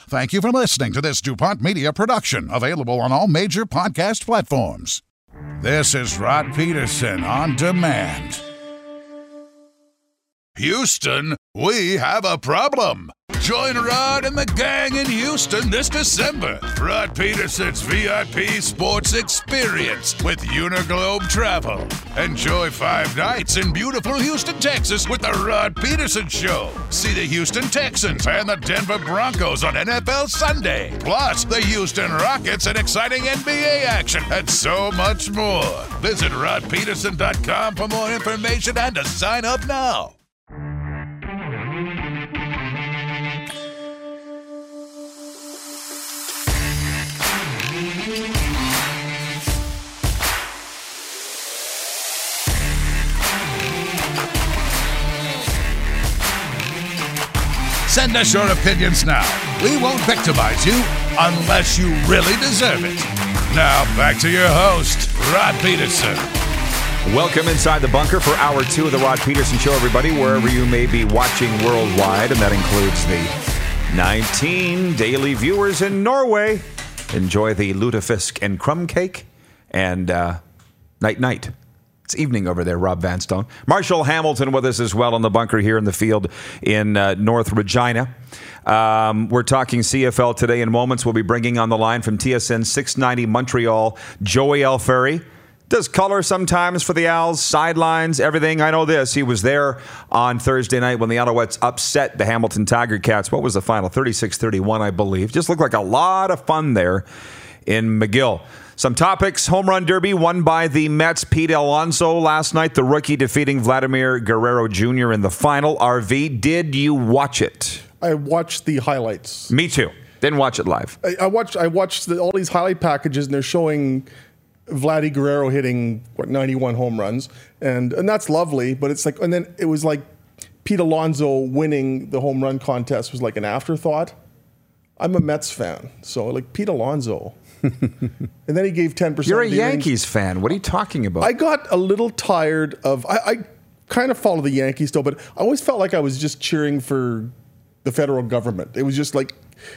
Thank you for listening to this DuPont Media production, available on all major podcast platforms. This is Rod Peterson on demand. Houston, we have a problem. Join Rod and the gang in Houston this December. Rod Peterson's VIP sports experience with Uniglobe Travel. Enjoy 5 nights in beautiful Houston, Texas with the Rod Peterson Show. See the Houston Texans and the Denver Broncos on NFL Sunday. Plus, the Houston Rockets and exciting NBA action and so much more. Visit rodpeterson.com for more information and to sign up now. Send us your opinions now. We won't victimize you unless you really deserve it. Now, back to your host, Rod Peterson. Welcome inside the bunker for hour 2 of the Rod Peterson Show, everybody, wherever you may be watching worldwide, and that includes the 19 daily viewers in Norway. Enjoy the lutefisk and crumb cake, and night-night. It's evening over there, Rob Vanstone. Marshall Hamilton with us as well in the bunker here in the field in North Regina. We're talking CFL today. In moments, we'll be bringing on the line from TSN 690 Montreal, Joey Alfieri. Does color sometimes for the Owls, sidelines, everything. I know this. He was there on Thursday night when the Alouettes upset the Hamilton Tiger Cats. What was the final? 36-31, I believe. Just looked like a lot of fun there in McGill. Some topics. Home run derby won by the Mets. Pete Alonso last night, the rookie defeating Vladimir Guerrero Jr. in the final. RV, did you watch it? I watched the highlights. Me too. Didn't watch it live. I watched all these highlight packages, and they're showing Vladdy Guerrero hitting 91 home runs, and that's lovely. But it's like, and then it was like Pete Alonso winning the home run contest was like an afterthought. I'm a Mets fan, so like Pete Alonso. And then he gave 10%. You're a Yankees fan. What are you talking about? I got a little tired of. I kind of follow the Yankees still, but I always felt like I was just cheering for the federal government. It was just like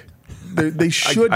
they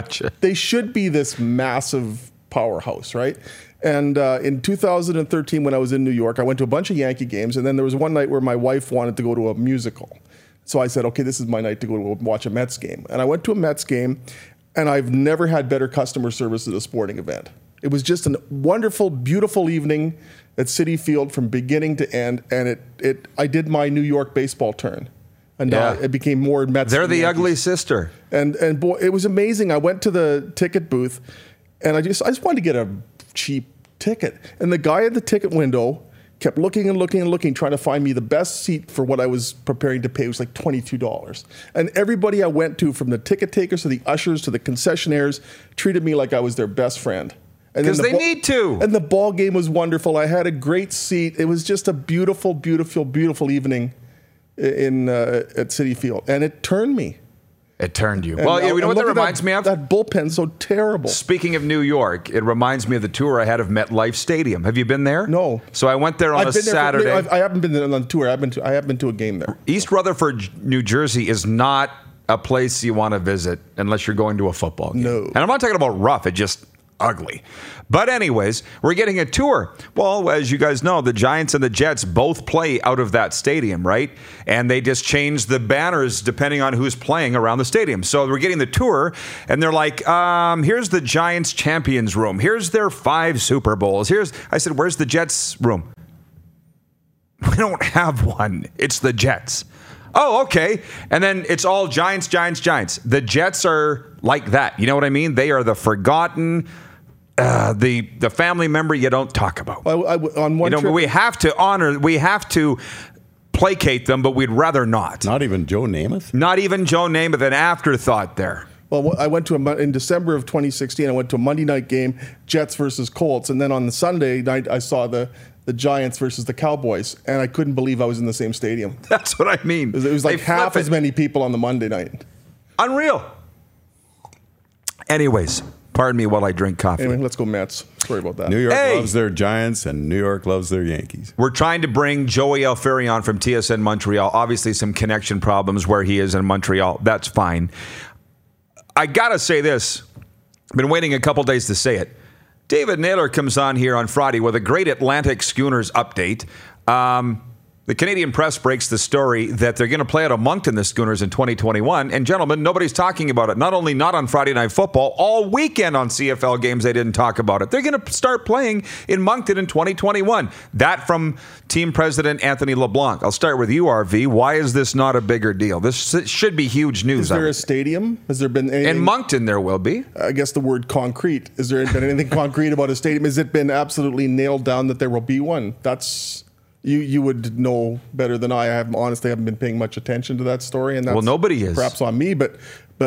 should be this massive powerhouse, right? And in 2013, when I was in New York, I went to a bunch of Yankee games, and then there was one night where my wife wanted to go to a musical. So I said, okay, this is my night to go to watch a Mets game. And I went to a Mets game, and I've never had better customer service at a sporting event. It was just a wonderful, beautiful evening at Citi Field from beginning to end, and I did my New York baseball turn. And it became more Mets. They're the Yankees. ugly sister. And boy, it was amazing. I went to the ticket booth, and I just wanted to get a cheap ticket. And the guy at the ticket window kept looking and looking and looking, trying to find me the best seat for what I was preparing to pay. It was like $22. And everybody I went to, from the ticket takers to the ushers to the concessionaires, treated me like I was their best friend. Because they need to. And the ball game was wonderful. I had a great seat. It was just a beautiful, beautiful, beautiful evening at Citi Field. And it turned me. It turned you. Well, you know what that reminds me of? That bullpen's so terrible. Speaking of New York, it reminds me of the tour I had of MetLife Stadium. Have you been there? No. So I went there on a Saturday. I haven't been there on the tour. I have been to a game there. East Rutherford, New Jersey is not a place you want to visit unless you're going to a football game. No. And I'm not talking about rough. It just ugly. But anyways, we're getting a tour. Well, as you guys know, the Giants and the Jets both play out of that stadium, right? And they just change the banners depending on who's playing around the stadium. So we're getting the tour, and they're like, here's the Giants champions room. Here's their 5 Super Bowls. I said, where's the Jets room? We don't have one. It's the Jets. Oh, okay. And then it's all Giants, Giants, Giants. The Jets are like that. You know what I mean? They are the forgotten, the family member you don't talk about. On one trip, we have to placate them, but we'd rather not. Not even Joe Namath? Not even Joe Namath, an afterthought there. Well, I went to in December of 2016, I went to a Monday night game, Jets versus Colts. And then on the Sunday night, I saw the Giants versus the Cowboys, and I couldn't believe I was in the same stadium. That's what I mean. It was like half as many people on the Monday night. Unreal. Anyways, pardon me while I drink coffee. Anyway, let's go Mets. Sorry about that. New York loves their Giants, and New York loves their Yankees. We're trying to bring Joey Alfieri on from TSN Montreal. Obviously, some connection problems where he is in Montreal. That's fine. I got to say this. I've been waiting a couple days to say it. David Naylor comes on here on Friday with a great Atlantic Schooners update. The Canadian Press breaks the story that they're going to play out of Moncton, the Schooners, in 2021. And gentlemen, nobody's talking about it. Not only not on Friday Night Football, all weekend on CFL games, they didn't talk about it. They're going to start playing in Moncton in 2021. That from team president Anthony LeBlanc. I'll start with you, RV. Why is this not a bigger deal? This should be huge news. Is there a stadium? Has there been anything? In Moncton, there will be. I guess the word concrete. Has there been anything concrete about a stadium? Has it been absolutely nailed down that there will be one? That's... You would know better than I. Honestly haven't been paying much attention to that story, and that's nobody is. Perhaps on me, but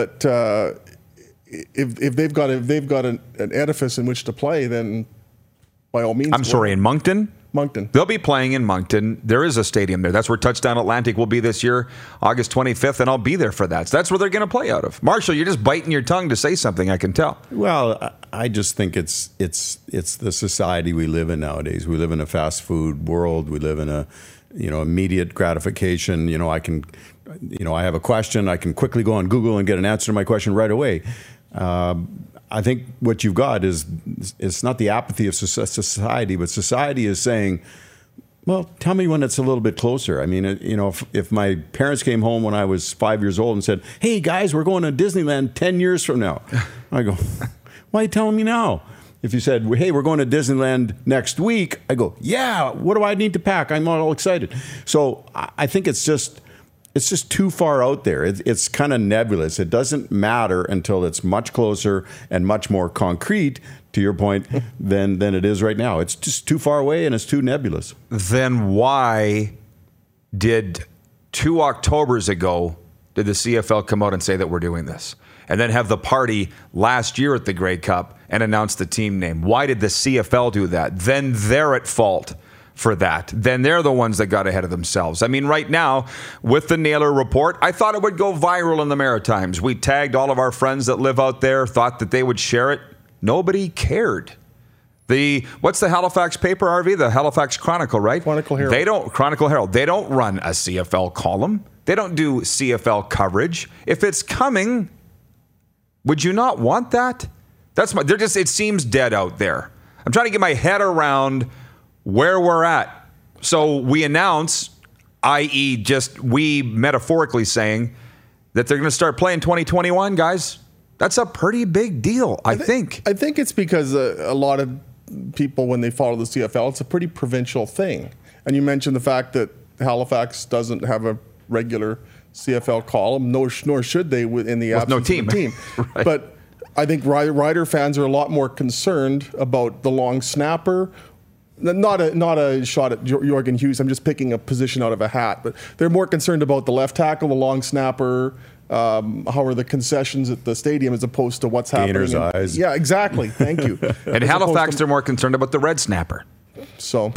if they've got an edifice in which to play, then by all means. I'm sorry, in Moncton. Moncton. They'll be playing in Moncton. There is a stadium there. That's where Touchdown Atlantic will be this year, August 25th, and I'll be there for that. So that's where they're going to play out of. Marshall, you're just biting your tongue to say something, I can tell. Well, I just think it's the society we live in nowadays. We live in a fast food world. We live in a immediate gratification. I have a question. I can quickly go on Google and get an answer to my question right away. I think what you've got is it's not the apathy of society, but society is saying, well, tell me when it's a little bit closer. I mean, if my parents came home when I was 5 years old and said, hey, guys, we're going to Disneyland 10 years from now. I go, why are you telling me now? If you said, hey, we're going to Disneyland next week, I go, yeah, what do I need to pack? I'm all excited. So I think it's just too far out there. It's kind of nebulous. It doesn't matter until it's much closer and much more concrete, to your point, than it is right now. It's just too far away and it's too nebulous. Then why did 2 Octobers ago did the CFL come out and say that we're doing this? And then have the party last year at the Grey Cup and announce the team name? Why did the CFL do that? Then they're at fault for that. Then they're the ones that got ahead of themselves. I mean, right now, with the Naylor report, I thought it would go viral in the Maritimes. We tagged all of our friends that live out there, thought that they would share it. Nobody cared. What's the Halifax paper, RV? The Halifax Chronicle, right? Chronicle Herald. Chronicle Herald. They don't run a CFL column. They don't do CFL coverage. If it's coming, would you not want that? It seems dead out there. I'm trying to get my head around where we're at. So we announce, i.e. just we metaphorically saying that they're going to start playing 2021, guys. That's a pretty big deal, I think. I think it's because a lot of people, when they follow the CFL, it's a pretty provincial thing. And you mentioned the fact that Halifax doesn't have a regular CFL column, nor should they in the absence of a team. Right. But I think Rider fans are a lot more concerned about the long snapper. Not a shot at Jorgen Hughes. I'm just picking a position out of a hat. But they're more concerned about the left tackle, the long snapper, how are the concessions at the stadium as opposed to what's Gainer's happening. Eyes. Yeah, exactly. Thank you. And Halifax, they're more concerned about the red snapper. So,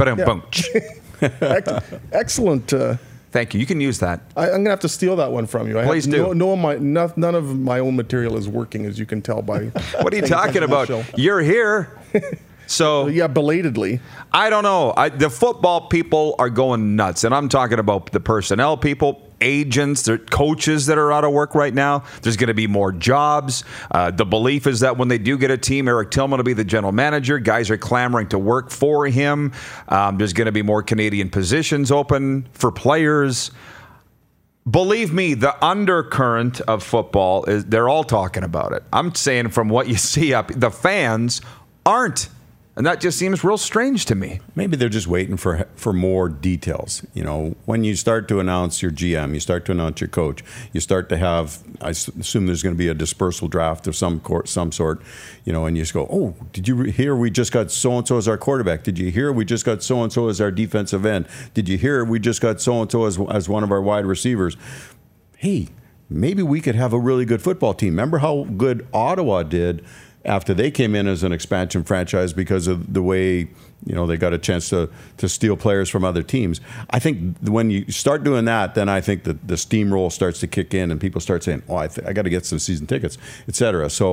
excellent. Thank you. You can use that. I'm going to have to steal that one from you. Please do. None of my own material is working, as you can tell by. What are you talking about? You're here. So yeah, belatedly. I don't know. The football people are going nuts, and I'm talking about the personnel people, agents, coaches that are out of work right now. There's going to be more jobs. The belief is that when they do get a team, Eric Tillman will be the general manager. Guys are clamoring to work for him. There's going to be more Canadian positions open for players. Believe me, the undercurrent of football is they're all talking about it. I'm saying from what you see the fans aren't. And that just seems real strange to me. Maybe they're just waiting for more details. When you start to announce your GM, you start to announce your coach, you start to have, I assume there's going to be a dispersal draft of some sort, and you just go, oh, did you hear we just got so-and-so as our quarterback? Did you hear we just got so-and-so as our defensive end? Did you hear we just got so-and-so as one of our wide receivers? Hey, maybe we could have a really good football team. Remember how good Ottawa did after they came in as an expansion franchise because of the way, they got a chance to steal players from other teams. I think when you start doing that, then I think the steamroll starts to kick in and people start saying, oh, I got to get some season tickets, et cetera. So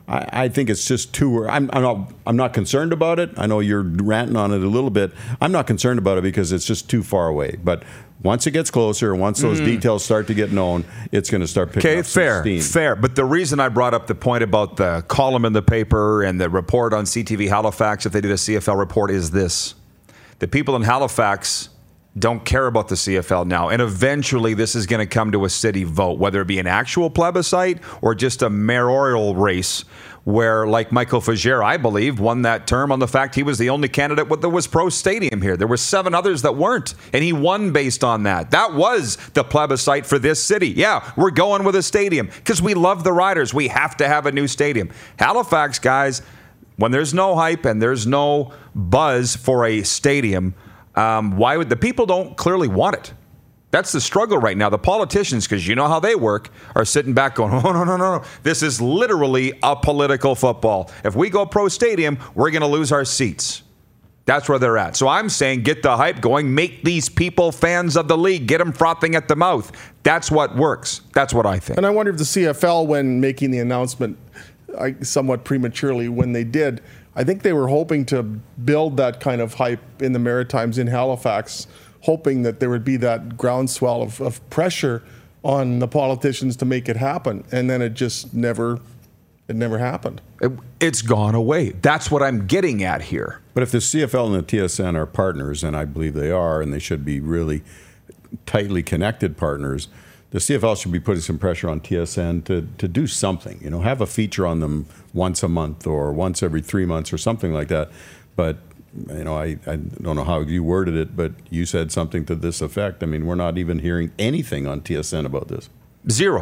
I think it's just too. I'm not concerned about it. I know you're ranting on it a little bit. I'm not concerned about it because it's just too far away. But once it gets closer, once those details start to get known, it's going to start picking up some steam. Fair. But the reason I brought up the point about the column in the paper and the report on CTV Halifax, if they did a CFL report, is this: the people in Halifax don't care about the CFL now. And eventually this is going to come to a city vote, whether it be an actual plebiscite or just a mayoral race where, like Michael Fougere, I believe, won that term on the fact he was the only candidate that was pro-stadium here. There were 7 others that weren't, and he won based on that. That was the plebiscite for this city. Yeah, we're going with a stadium because we love the Riders. We have to have a new stadium. Halifax, guys, when there's no hype and there's no buzz for a stadium, why would the people don't clearly want it? That's the struggle right now. The politicians, because you know how they work, are sitting back going, oh, no. This is literally a political football. If we go pro stadium, we're going to lose our seats. That's where they're at. So I'm saying get the hype going. Make these people fans of the league. Get them frothing at the mouth. That's what works. That's what I think. And I wonder if the CFL, when making the announcement somewhat prematurely when they did, I think they were hoping to build that kind of hype in the Maritimes in Halifax, hoping that there would be that groundswell of pressure on the politicians to make it happen. And then it just never happened. It's gone away. That's what I'm getting at here. But if the CFL and the TSN are partners, and I believe they are, and they should be really tightly connected partners, the CFL should be putting some pressure on TSN to do something. Have a feature on them once a month or once every 3 months or something like that. But I don't know how you worded it, but you said something to this effect. I mean, we're not even hearing anything on TSN about this. Zero.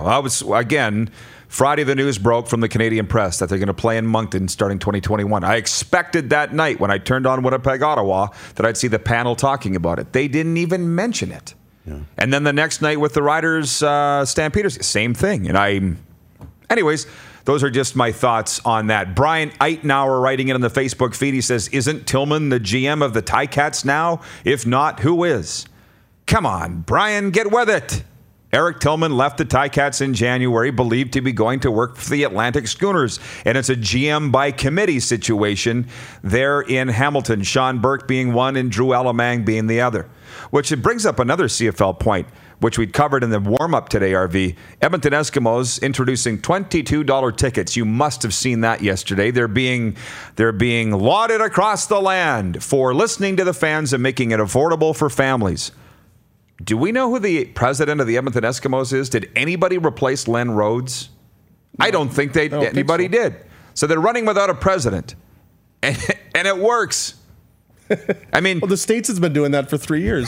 Friday the news broke from the Canadian Press that they're going to play in Moncton starting 2021. I expected that night when I turned on Winnipeg, Ottawa, that I'd see the panel talking about it. They didn't even mention it. Yeah. And then the next night with the Riders, Stampeders, same thing. Anyways, those are just my thoughts on that. Brian Eitenauer writing it on the Facebook feed. He says, isn't Tillman the GM of the Ticats now? If not, who is? Come on, Brian, get with it. Eric Tillman left the Ticats in January, believed to be going to work for the Atlantic Schooners. And it's a GM by committee situation there in Hamilton. Sean Burke being one and Drew Alamang being the other. Which it brings up another CFL point, which we covered in the warm-up today, RV. Edmonton Eskimos introducing $22 tickets. You must have seen that yesterday. They're being lauded across the land for listening to the fans and making it affordable for families. Do we know who the president of the Edmonton Eskimos is? Did anybody replace Len Rhodes? No, I don't think anybody did. So they're running without a president. And it works. I mean, well, the States has been doing that for 3 years.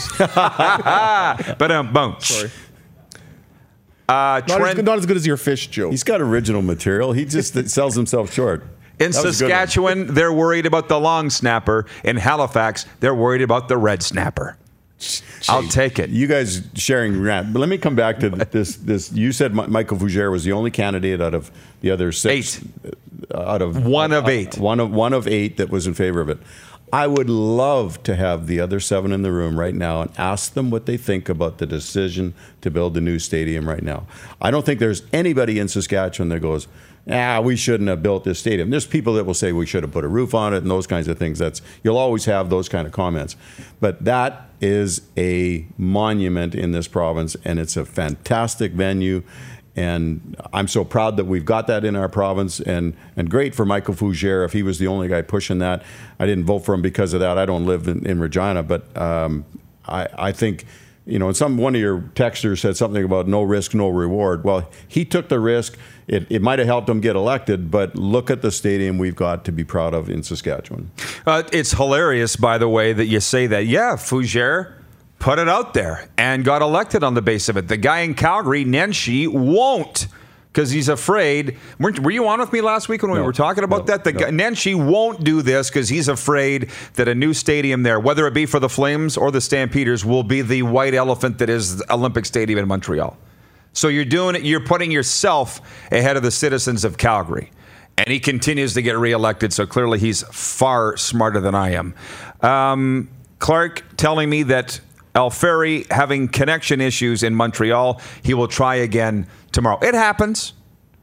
But sorry. Not as good as your fish joke. He's got original material. He just sells himself short. In Saskatchewan, they're worried about the long snapper. In Halifax, they're worried about the red snapper. I'll take it. You guys sharing rant. But let me come back to this. You said Michael Fougere was the only candidate out of the other 6. 8. Out of one of 8. One of 8 that was in favor of it. I would love to have the other 7 in the room right now and ask them what they think about the decision to build the new stadium right now. I don't think there's anybody in Saskatchewan that goes, we shouldn't have built this stadium. There's people that will say we should have put a roof on it and those kinds of things. You'll always have those kind of comments. But that is a monument in this province, and it's a fantastic venue. And I'm so proud that we've got that in our province, and great for Michael Fougere if he was the only guy pushing that. I didn't vote for him because of that. I don't live in Regina, but I think, one of your texters said something about no risk, no reward. Well, he took the risk. It might have helped him get elected, but look at the stadium we've got to be proud of in Saskatchewan. It's hilarious, by the way, that you say that. Yeah, Fougere put it out there and got elected on the base of it. The guy in Calgary, Nenshi, won't because he's afraid. Were you on with me last week when we were talking about that? Nenshi won't do this because he's afraid that a new stadium there, whether it be for the Flames or the Stampeders, will be the white elephant that is the Olympic Stadium in Montreal. So you're putting yourself ahead of the citizens of Calgary. And he continues to get reelected, so clearly he's far smarter than I am. Clark telling me that Alferi having connection issues in Montreal. He will try again tomorrow. It happens.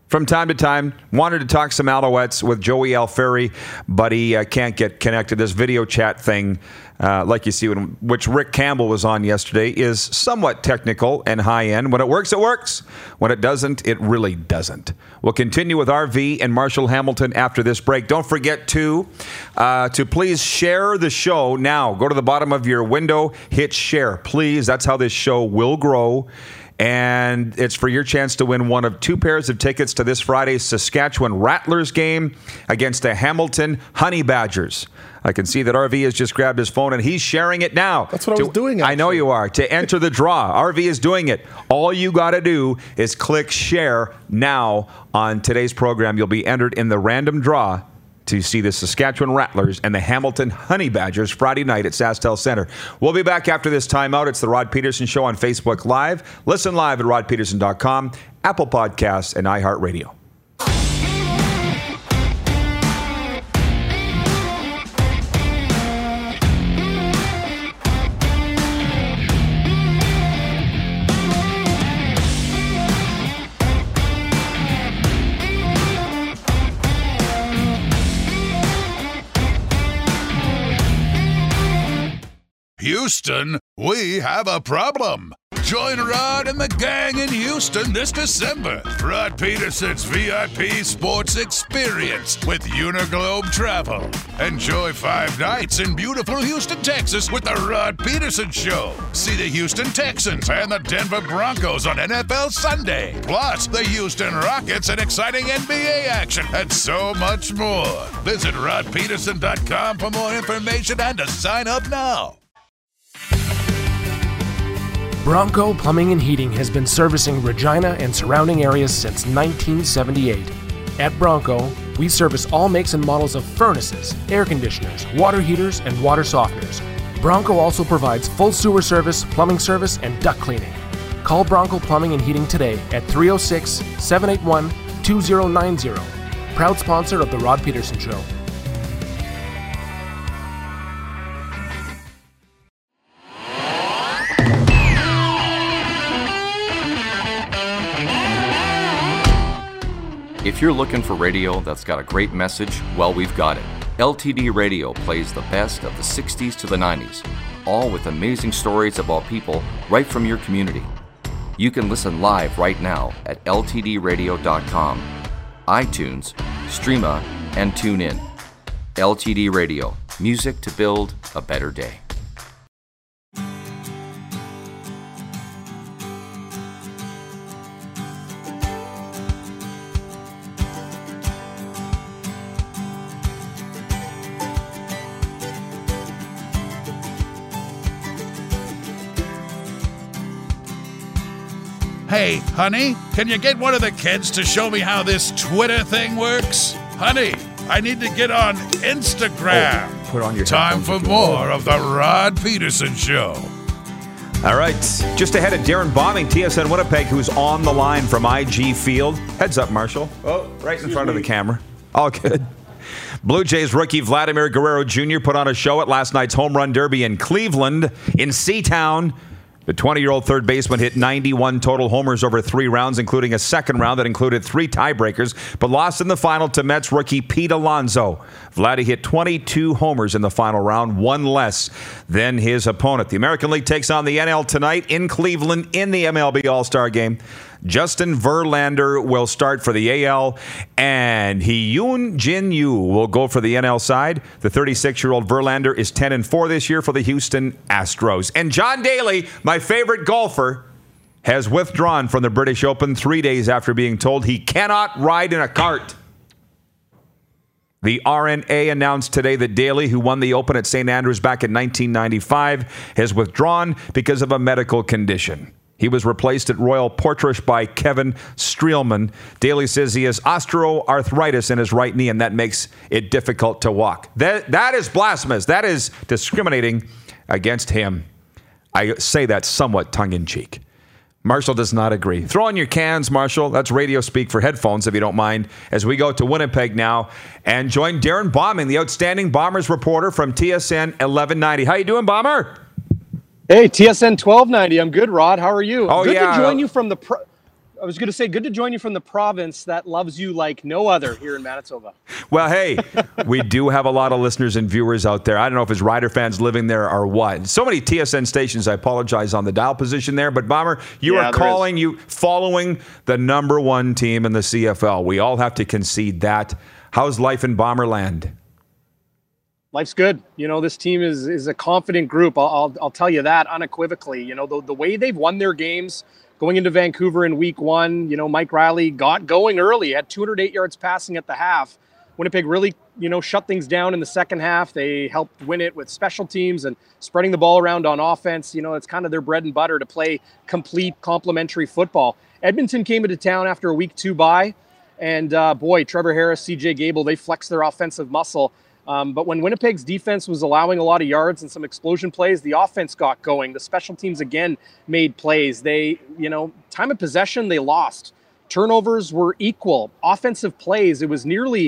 from time to time. Wanted to talk some Alouettes with Joey Alfieri, but he can't get connected. This video chat thing, like you see, which Rick Campbell was on yesterday, is somewhat technical and high-end. When it works, it works. When it doesn't, it really doesn't. We'll continue with RV and Marshall Hamilton after this break. Don't forget to please share the show now. Go to the bottom of your window, hit share, please. That's how this show will grow. And it's for your chance to win one of 2 pairs of tickets to this Friday's Saskatchewan Rattlers game against the Hamilton Honey Badgers. I can see that RV has just grabbed his phone and he's sharing it now. That's what I was doing, actually. I know you are. To enter the draw, RV is doing it. All you got to do is click share now on today's program. You'll be entered in the random draw to see the Saskatchewan Rattlers and the Hamilton Honey Badgers Friday night at SaskTel Centre. We'll be back after this timeout. It's the Rod Peterson Show on Facebook Live. Listen live at rodpeterson.com, Apple Podcasts, and iHeartRadio. Houston, we have a problem. Join Rod and the gang in Houston this December. Rod Peterson's VIP Sports Experience with Uniglobe Travel. Enjoy 5 nights in beautiful Houston, Texas with the Rod Peterson Show. See the Houston Texans and the Denver Broncos on NFL Sunday. Plus, the Houston Rockets and exciting NBA action and so much more. Visit rodpeterson.com for more information and to sign up now. Bronco Plumbing and Heating has been servicing Regina and surrounding areas since 1978. At Bronco, we service all makes and models of furnaces, air conditioners, water heaters, and water softeners. Bronco also provides full sewer service, plumbing service, and duct cleaning. Call Bronco Plumbing and Heating today at 306-781-2090. Proud sponsor of The Rod Peterson Show. If you're looking for radio that's got a great message, well, we've got it. LTD Radio plays the best of the 60s to the 90s, all with amazing stories about people right from your community. You can listen live right now at ltdradio.com, iTunes, Streama, and TuneIn. LTD Radio, music to build a better day. Hey, honey, can you get one of the kids to show me how this Twitter thing works? Honey, I need to get on Instagram. Put on your Time for more of the Rod Peterson Show. All right, just ahead of Darren Bombing, TSN Winnipeg, who's on the line from IG Field. Heads up, Marshall. Oh, right in front of the camera. All good. Blue Jays rookie Vladimir Guerrero Jr. put on a show at last night's home run derby in Cleveland, in Seatown. The 20-year-old third baseman hit 91 total homers over 3 rounds, including a second round that included 3 tiebreakers, but lost in the final to Mets rookie Pete Alonso. Vladdy hit 22 homers in the final round, 1 less than his opponent. The American League takes on the NL tonight in Cleveland in the MLB All-Star Game. Justin Verlander will start for the AL, and Hyun Jin Yu will go for the NL side. The 36-year-old Verlander is 10-4 this year for the Houston Astros. And John Daly, my favorite golfer, has withdrawn from the British Open 3 days after being told he cannot ride in a cart. The RNA announced today that Daly, who won the Open at St. Andrews back in 1995, has withdrawn because of a medical condition. He was replaced at Royal Portrush by Kevin Streelman. Daly says he has osteoarthritis in his right knee, and that makes it difficult to walk. That is blasphemous. That is discriminating against him. I say that somewhat tongue-in-cheek. Marshall does not agree. Throw on your cans, Marshall. That's radio speak for headphones, if you don't mind, as we go to Winnipeg now and join Darren Bombing, the outstanding Bombers reporter from TSN 1190. How you doing, Bomber? Hey, TSN 1290. I'm good, Rod. How are you? Oh, good yeah. to join you from the I was going to say, good to join you from the province that loves you like no other here in Manitoba. Well, hey, we do have a lot of listeners and viewers out there. I don't know if it's Rider fans living there or what. So many TSN stations, I apologize on the dial position there. But, Bomber, you are following the number one team in the CFL. We all have to concede that. How's life in Bomberland? Life's good. This team is a confident group. I'll tell you that unequivocally. The way they've won their games going into Vancouver in week 1, Mike Riley got going early, had 208 yards passing at the half. Winnipeg really, shut things down in the second half. They helped win it with special teams and spreading the ball around on offense. It's kind of their bread and butter to play complete complementary football. Edmonton came into town after a week 2 bye, and Trevor Harris, CJ Gable, they flexed their offensive muscle. But when Winnipeg's defense was allowing a lot of yards and some explosion plays, the offense got going. The special teams again made plays. They, time of possession, they lost. Turnovers were equal. Offensive plays, it was nearly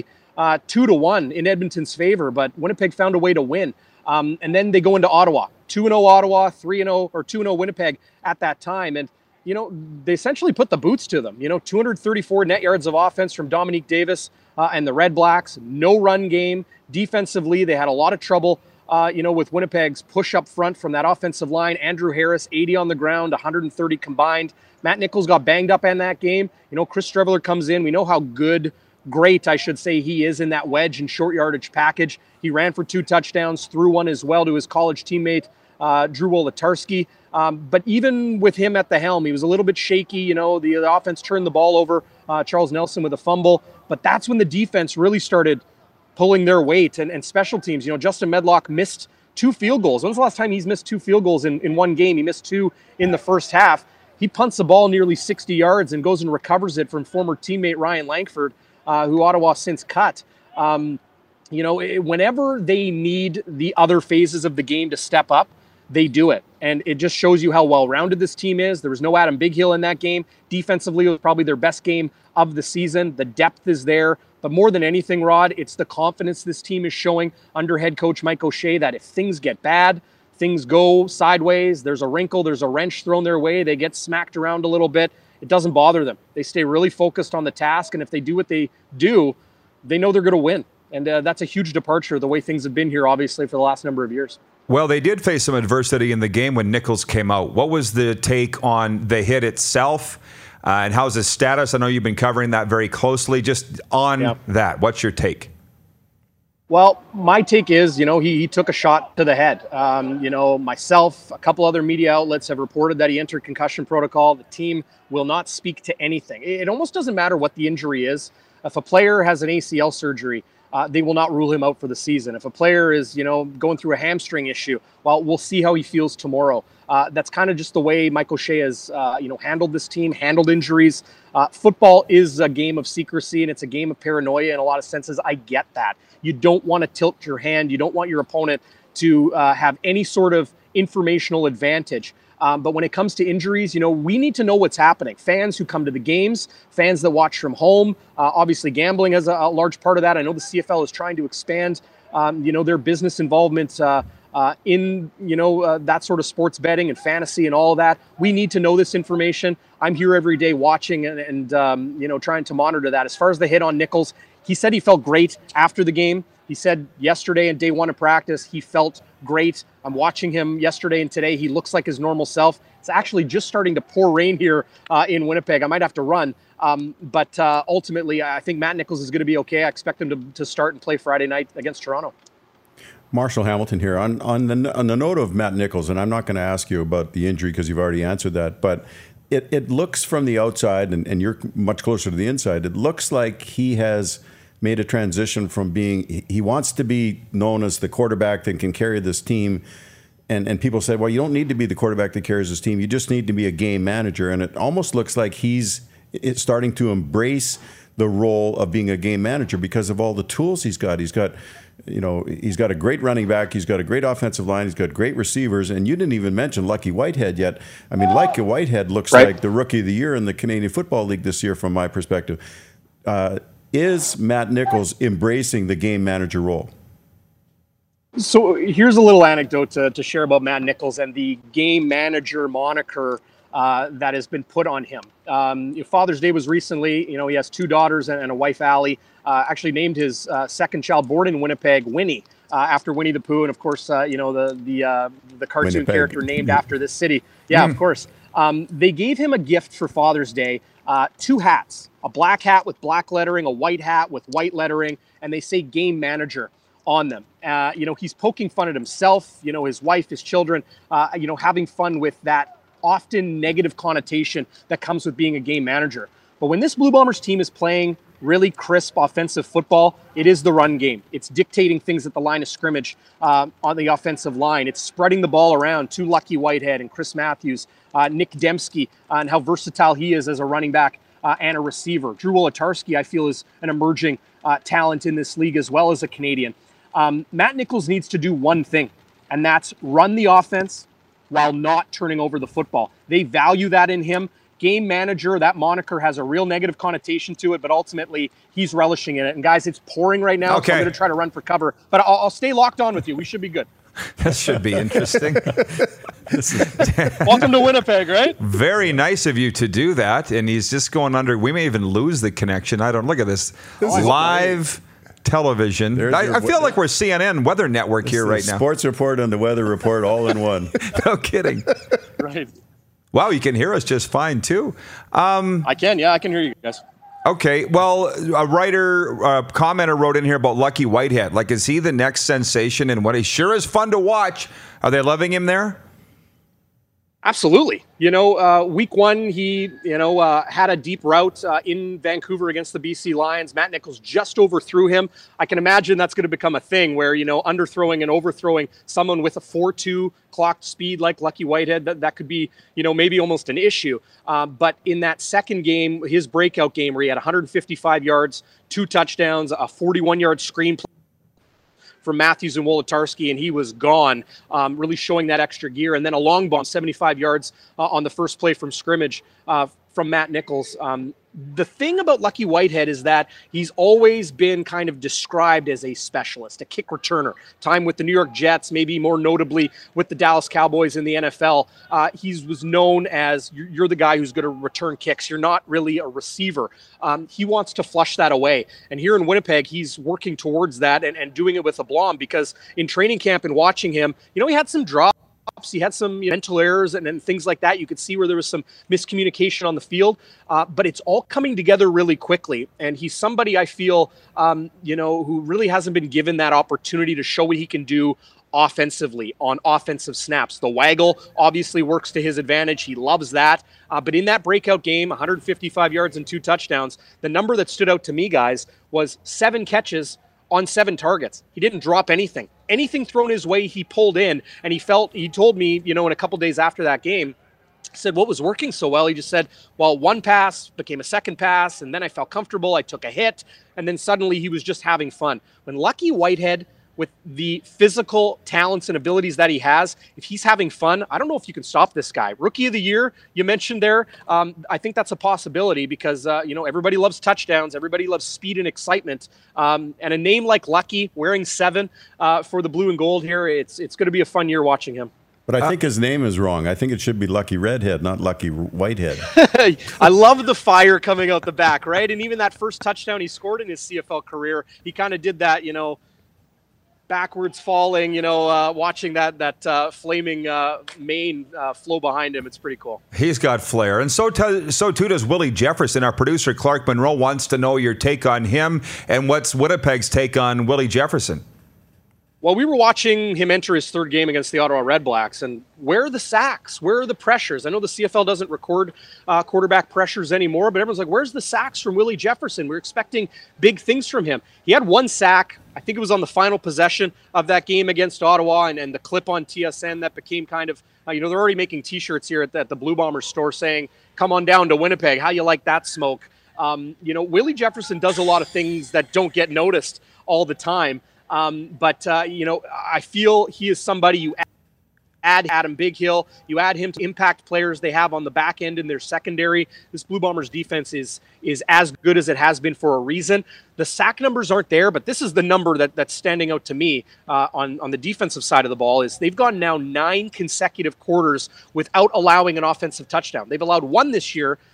2-1 in Edmonton's favor, but Winnipeg found a way to win. And then they go into Ottawa, 2-0 Ottawa, 3-0 or 2-0 Winnipeg at that time. And, they essentially put the boots to them. 234 net yards of offense from Dominique Davis and the Red Blacks. No run game. Defensively, they had a lot of trouble, with Winnipeg's push up front from that offensive line. Andrew Harris, 80 on the ground, 130 combined. Matt Nichols got banged up in that game. Chris Streveler comes in. We know how great, I should say, he is in that wedge and short yardage package. He ran for 2 touchdowns, threw one as well to his college teammate, Drew Wolodarski. But even with him at the helm, he was a little bit shaky. The offense turned the ball over. Charles Nelson with a fumble. But that's when the defense really started pulling their weight and special teams. Justin Medlock missed 2 field goals. When's the last time he's missed 2 field goals in one game? He missed 2 in the first half. He punts the ball nearly 60 yards and goes and recovers it from former teammate Ryan Langford, who Ottawa since cut. Whenever they need the other phases of the game to step up, they do it. And it just shows you how well-rounded this team is. There was no Adam Bighill in that game. Defensively, it was probably their best game of the season. The depth is there. But more than anything, Rod, it's the confidence this team is showing under head coach Mike O'Shea that if things get bad, things go sideways, there's a wrinkle, there's a wrench thrown their way, they get smacked around a little bit, it doesn't bother them. They stay really focused on the task, and if they do what they do, they know they're going to win. And that's a huge departure, the way things have been here, obviously, for the last number of years. Well, they did face some adversity in the game when Nichols came out. What was the take on the hit itself? And how's his status? I know you've been covering that very closely. Just on that, what's your take? Well, my take is, he took a shot to the head. Myself, a couple other media outlets have reported that he entered concussion protocol. The team will not speak to anything. It almost doesn't matter what the injury is. If a player has an ACL surgery, they will not rule him out for the season. If a player is, going through a hamstring issue, well, we'll see how he feels tomorrow. That's kind of just the way Mike O'Shea has, handled this team, handled injuries. Football is a game of secrecy, and it's a game of paranoia in a lot of senses. I get that. You don't want to tilt your hand. You don't want your opponent to have any sort of informational advantage. But when it comes to injuries, we need to know what's happening. Fans who come to the games, fans that watch from home, obviously gambling is a large part of that. I know the CFL is trying to expand, their business involvement in, that sort of sports betting and fantasy and all of that. We need to know this information. I'm here every day watching and trying to monitor that. As far as the hit on Nichols, he said he felt great after the game. He said yesterday and day 1 of practice, he felt great. I'm watching him yesterday and today. He looks like his normal self. It's actually just starting to pour rain here in Winnipeg. I might have to run. But ultimately, I think Matt Nichols is going to be okay. I expect him to start and play Friday night against Toronto. Marshall Hamilton here. On the note of Matt Nichols, and I'm not going to ask you about the injury because you've already answered that, but it looks from the outside, and you're much closer to the inside, it looks like he has made a transition from he wants to be known as the quarterback that can carry this team. And people say, well, you don't need to be the quarterback that carries this team. You just need to be a game manager. And it almost looks like he's starting to embrace the role of being a game manager because of all the tools he's got. He's got a great running back. He's got a great offensive line. He's got great receivers. And you didn't even mention Lucky Whitehead yet. I mean, Lucky Whitehead looks like the rookie of the year in the Canadian Football League this year from my perspective. Is Matt Nichols embracing the game manager role? So here's a little anecdote to share about Matt Nichols and the game manager moniker that has been put on him. Father's Day was recently. He has 2 daughters and a wife, Allie. Actually named his second child, born in Winnipeg, Winnie, after Winnie the Pooh, and of course, the cartoon Winnipeg. character named after this city. Yeah, of course. They gave him a gift for Father's Day, 2 hats, a black hat with black lettering, a white hat with white lettering, and they say game manager on them. He's poking fun at himself, his wife, his children, having fun with that often negative connotation that comes with being a game manager. But when this Blue Bombers team is playing really crisp offensive football, it is the run game. It's dictating things at the line of scrimmage on the offensive line. It's spreading the ball around to Lucky Whitehead and Chris Matthews, Nick Dembski, and how versatile he is as a running back and a receiver. Drew Wolodarski, I feel, is an emerging talent in this league as well as a Canadian. Matt Nichols needs to do one thing, and that's run the offense while not turning over the football. They value that in him. Game manager, that moniker has a real negative connotation to it, but ultimately he's relishing in it. And guys, it's pouring right now, so I'm going to try to run for cover. But I'll stay locked on with you. We should be good. That should be interesting. Welcome to Winnipeg, right? Very nice of you to do that. And he's just going under. We may even lose the connection. I don't look at this live television. I feel like we're CNN Weather Network here right now. Sports report and the weather report all in one. No kidding. Right. Wow, you can hear us just fine too. I can hear you guys. Okay, well, a commenter wrote in here about Lucky Whitehead. Like, is he the next sensation? And what he sure is fun to watch. Are they loving him there? Absolutely. Week 1, he, had a deep route in Vancouver against the BC Lions. Matt Nichols just overthrew him. I can imagine that's going to become a thing where, underthrowing and overthrowing someone with a 4.2 clocked speed like Lucky Whitehead, that could be, maybe almost an issue. But in that second game, his breakout game where he had 155 yards, 2 touchdowns, a 41-yard screen play from Matthews and Wolodarski, and he was gone, really showing that extra gear. And then a long bomb, 75 yards on the first play from scrimmage from Matt Nichols. The thing about Lucky Whitehead is that he's always been kind of described as a specialist, a kick returner. Time with the New York Jets, maybe more notably with the Dallas Cowboys in the NFL. He was known as, you're the guy who's going to return kicks. You're not really a receiver. He wants to flush that away. And here in Winnipeg, he's working towards that and doing it with aplomb, because in training camp and watching him, he had some drops. He had some mental errors and things like that. You could see where there was some miscommunication on the field, but it's all coming together really quickly. And he's somebody I feel, who really hasn't been given that opportunity to show what he can do offensively on offensive snaps. The waggle obviously works to his advantage. He loves that. But in that breakout game, 155 yards and 2 touchdowns, the number that stood out to me, guys, was 7 catches on 7 targets. He didn't drop anything. Anything thrown his way, he pulled in, and he told me, in a couple days after that game, he said, what was working so well? He just said, well, 1 pass became a 2nd pass, and then I felt comfortable. I took a hit, and then suddenly he was just having fun. When Lucky Whitehead, with the physical talents and abilities that he has, if he's having fun, I don't know if you can stop this guy. Rookie of the year, you mentioned there. I think that's a possibility because, everybody loves touchdowns. Everybody loves speed and excitement. And a name like Lucky, wearing 7 for the blue and gold here, it's going to be a fun year watching him. But I think his name is wrong. I think it should be Lucky Redhead, not Lucky Whitehead. I love the fire coming out the back, right? And even that first touchdown he scored in his CFL career, he kind of did that, backwards falling, watching that flaming mane flow behind him. It's pretty cool. He's got flair. And so too does Willie Jefferson. Our producer, Clark Monroe, wants to know your take on him and what's Winnipeg's take on Willie Jefferson. Well, we were watching him enter his 3rd game against the Ottawa Red Blacks, and where are the sacks? Where are the pressures? I know the CFL doesn't record quarterback pressures anymore, but everyone's like, where's the sacks from Willie Jefferson? We're expecting big things from him. He had 1 sack. I think it was on the final possession of that game against Ottawa, and the clip on TSN that became kind of, they're already making T-shirts here at the Blue Bombers store saying, come on down to Winnipeg. How you like that smoke? Willie Jefferson does a lot of things that don't get noticed all the time. But I feel he is somebody you add Adam Bighill, you add him to impact players they have on the back end in their secondary. This Blue Bombers defense is as good as it has been for a reason. The sack numbers aren't there, but this is the number that's standing out to me on the defensive side of the ball is they've gone now 9 consecutive quarters without allowing an offensive touchdown. They've allowed 1 this year. That was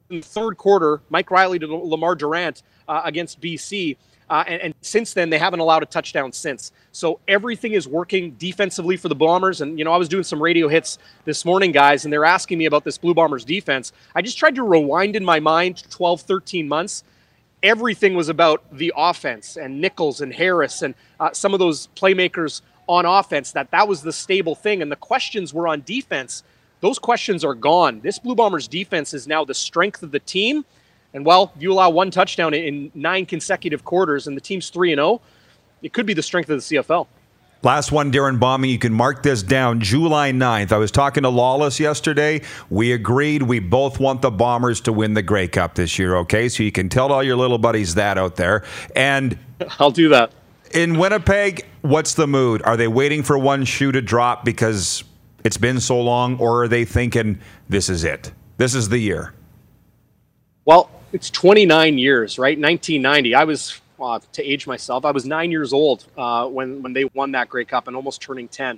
in the third quarter, Mike Riley to Lamar Durant against BC. And since then, they haven't allowed a touchdown since. So everything is working defensively for the Bombers. And, I was doing some radio hits this morning, guys, and they're asking me about this Blue Bombers defense. I just tried to rewind in my mind 12, 13 months. Everything was about the offense and Nichols and Harris and some of those playmakers on offense. That was the stable thing. And the questions were on defense. Those questions are gone. This Blue Bombers defense is now the strength of the team. And, well, you allow one touchdown in 9 consecutive quarters, and the team's 3-0, it could be the strength of the CFL. Last one, Darren Bombing. You can mark this down, July 9th. I was talking to Lawless yesterday. We agreed we both want the Bombers to win the Grey Cup this year, okay? So you can tell all your little buddies that out there. And I'll do that. In Winnipeg, what's the mood? Are they waiting for one shoe to drop because it's been so long, or are they thinking this is it? This is the year? Well, it's 29 years, right? 1990. I was, to age myself, I was 9 years old when they won that Grey Cup and almost turning 10.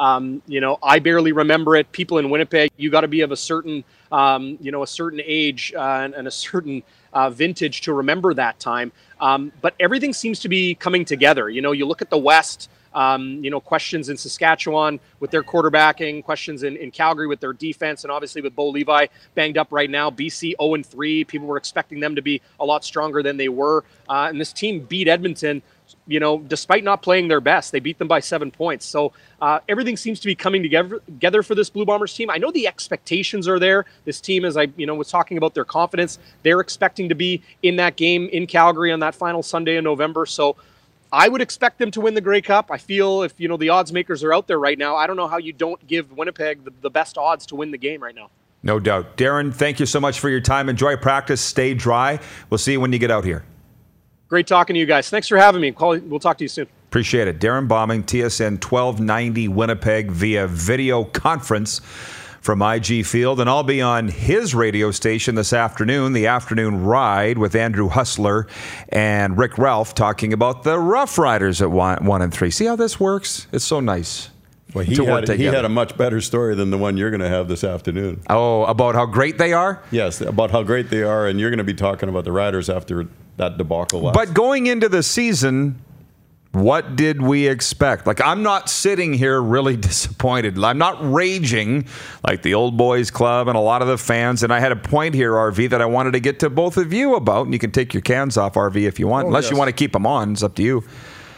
I barely remember it. People in Winnipeg, you got to be of a certain, a certain age and a certain vintage to remember that time. But everything seems to be coming together. You look at the West. Questions in Saskatchewan with their quarterbacking, questions in Calgary with their defense, and obviously with Bo Levi banged up right now. BC 0-3. People were expecting them to be a lot stronger than they were. And this team beat Edmonton, despite not playing their best. They beat them by 7 points. So everything seems to be coming together for this Blue Bombers team. I know the expectations are there. This team, as I was talking about their confidence, they're expecting to be in that game in Calgary on that final Sunday in November. So I would expect them to win the Grey Cup. I feel if, the odds makers are out there right now, I don't know how you don't give Winnipeg the best odds to win the game right now. No doubt. Darren, thank you so much for your time. Enjoy practice. Stay dry. We'll see you when you get out here. Great talking to you guys. Thanks for having me. We'll talk to you soon. Appreciate it. Darren Bombing, TSN 1290 Winnipeg via video conference from IG Field, and I'll be on his radio station this afternoon, the Afternoon Ride with Andrew Hustler and Rick Ralph talking about the Rough Riders at 1 and 3. See how this works? It's so nice. Well, he had a much better story than the one you're going to have this afternoon. Oh, about how great they are? Yes, about how great they are, and you're going to be talking about the Riders after that debacle. But going into the season, what did we expect? I'm not sitting here really disappointed. I'm not raging like the Old Boys Club and a lot of the fans. And I had a point here, RV, that I wanted to get to both of you about. And you can take your cans off, RV, if you want. Unless you want to keep them on. It's up to you.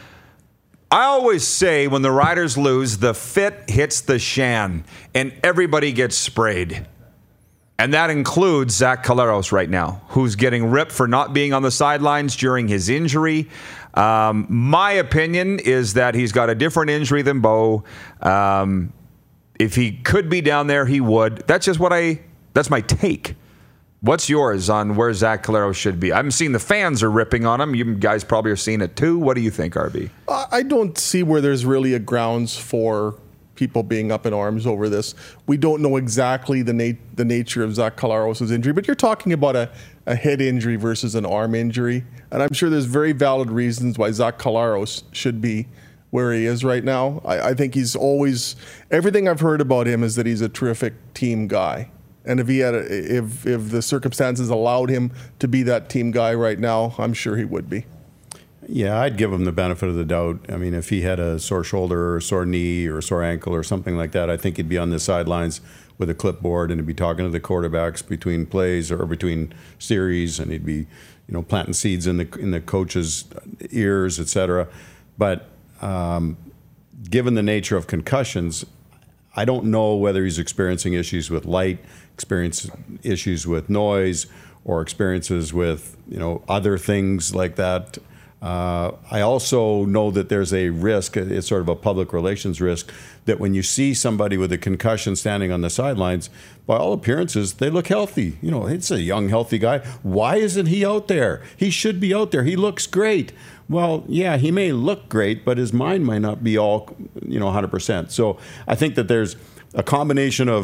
I always say when the Riders lose, the fit hits the shan and everybody gets sprayed. And that includes Zach Collaros right now, who's getting ripped for not being on the sidelines during his injury. My opinion is that he's got a different injury than Bo. If he could be down there, he would. That's my take. What's yours on where Zach Collaros should be? I haven't seen the fans are ripping on him. You guys probably are seeing it too. What do you think, RB? I don't see where there's really a grounds for people being up in arms over this. We don't know exactly the nature of Zach Collaros' injury, but you're talking about a head injury versus an arm injury. And I'm sure there's very valid reasons why Zach Collaros should be where he is right now. I think he's always, everything I've heard about him is that he's a terrific team guy. And if if the circumstances allowed him to be that team guy right now, I'm sure he would be. Yeah, I'd give him the benefit of the doubt. I mean, if he had a sore shoulder or a sore knee or a sore ankle or something like that, I think he'd be on the sidelines with a clipboard and he'd be talking to the quarterbacks between plays or between series, and he'd be, planting seeds in the coach's ears, etc. But given the nature of concussions, I don't know whether he's experiencing issues with light, issues with noise, or experiences with other things like that. I also know that there's a risk, it's sort of a public relations risk, that when you see somebody with a concussion standing on the sidelines, by all appearances, they look healthy. It's a young, healthy guy. Why isn't he out there? He should be out there. He looks great. Well, yeah, he may look great, but his mind might not be all, 100%. So I think that there's a combination of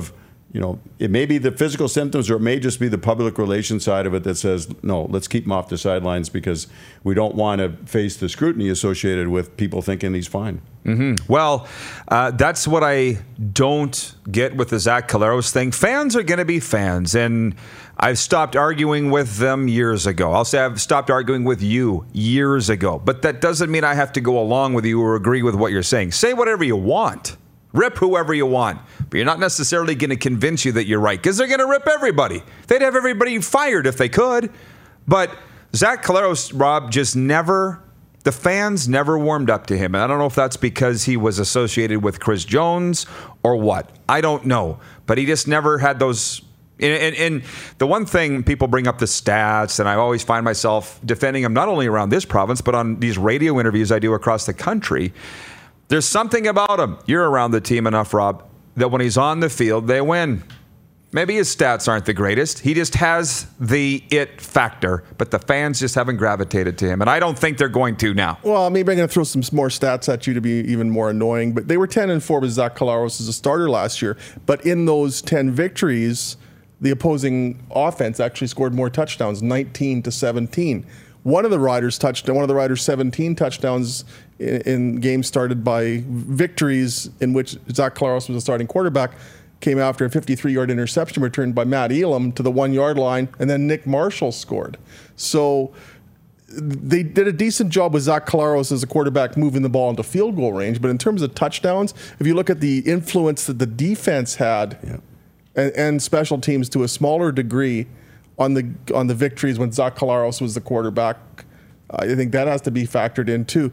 it may be the physical symptoms, or it may just be the public relations side of it that says, no, let's keep him off the sidelines because we don't want to face the scrutiny associated with people thinking he's fine. Mm-hmm. Well, that's what I don't get with the Zach Collaros thing. Fans are going to be fans, and I've stopped arguing with them years ago. I'll say I've stopped arguing with you years ago, but that doesn't mean I have to go along with you or agree with what you're saying. Say whatever you want. Rip whoever you want, but you're not necessarily going to convince you that you're right, because they're going to rip everybody. They'd have everybody fired if they could. But Zach Collaros, Rob, the fans never warmed up to him. And I don't know if that's because he was associated with Chris Jones or what. I don't know. But he just never had those. And the one thing, people bring up the stats, and I always find myself defending him not only around this province, but on these radio interviews I do across the country. There's something about him. You're around the team enough, Rob, that when he's on the field, they win. Maybe his stats aren't the greatest. He just has the it factor, but the fans just haven't gravitated to him, and I don't think they're going to now. Well, maybe I'm going to throw some more stats at you to be even more annoying, but they were 10-4 with Zach Collaros as a starter last year, but in those 10 victories, the opposing offense actually scored more touchdowns, 19-17. One of the Riders' 17 touchdowns in games started by victories in which Zach Collaros was a starting quarterback came after a 53-yard interception returned by Matt Elam to the 1-yard line, and then Nick Marshall scored. So they did a decent job with Zach Collaros as a quarterback moving the ball into field goal range, but in terms of touchdowns, if you look at the influence that the defense had and special teams to a smaller degree on the victories when Zach Collaros was the quarterback, I think that has to be factored in too.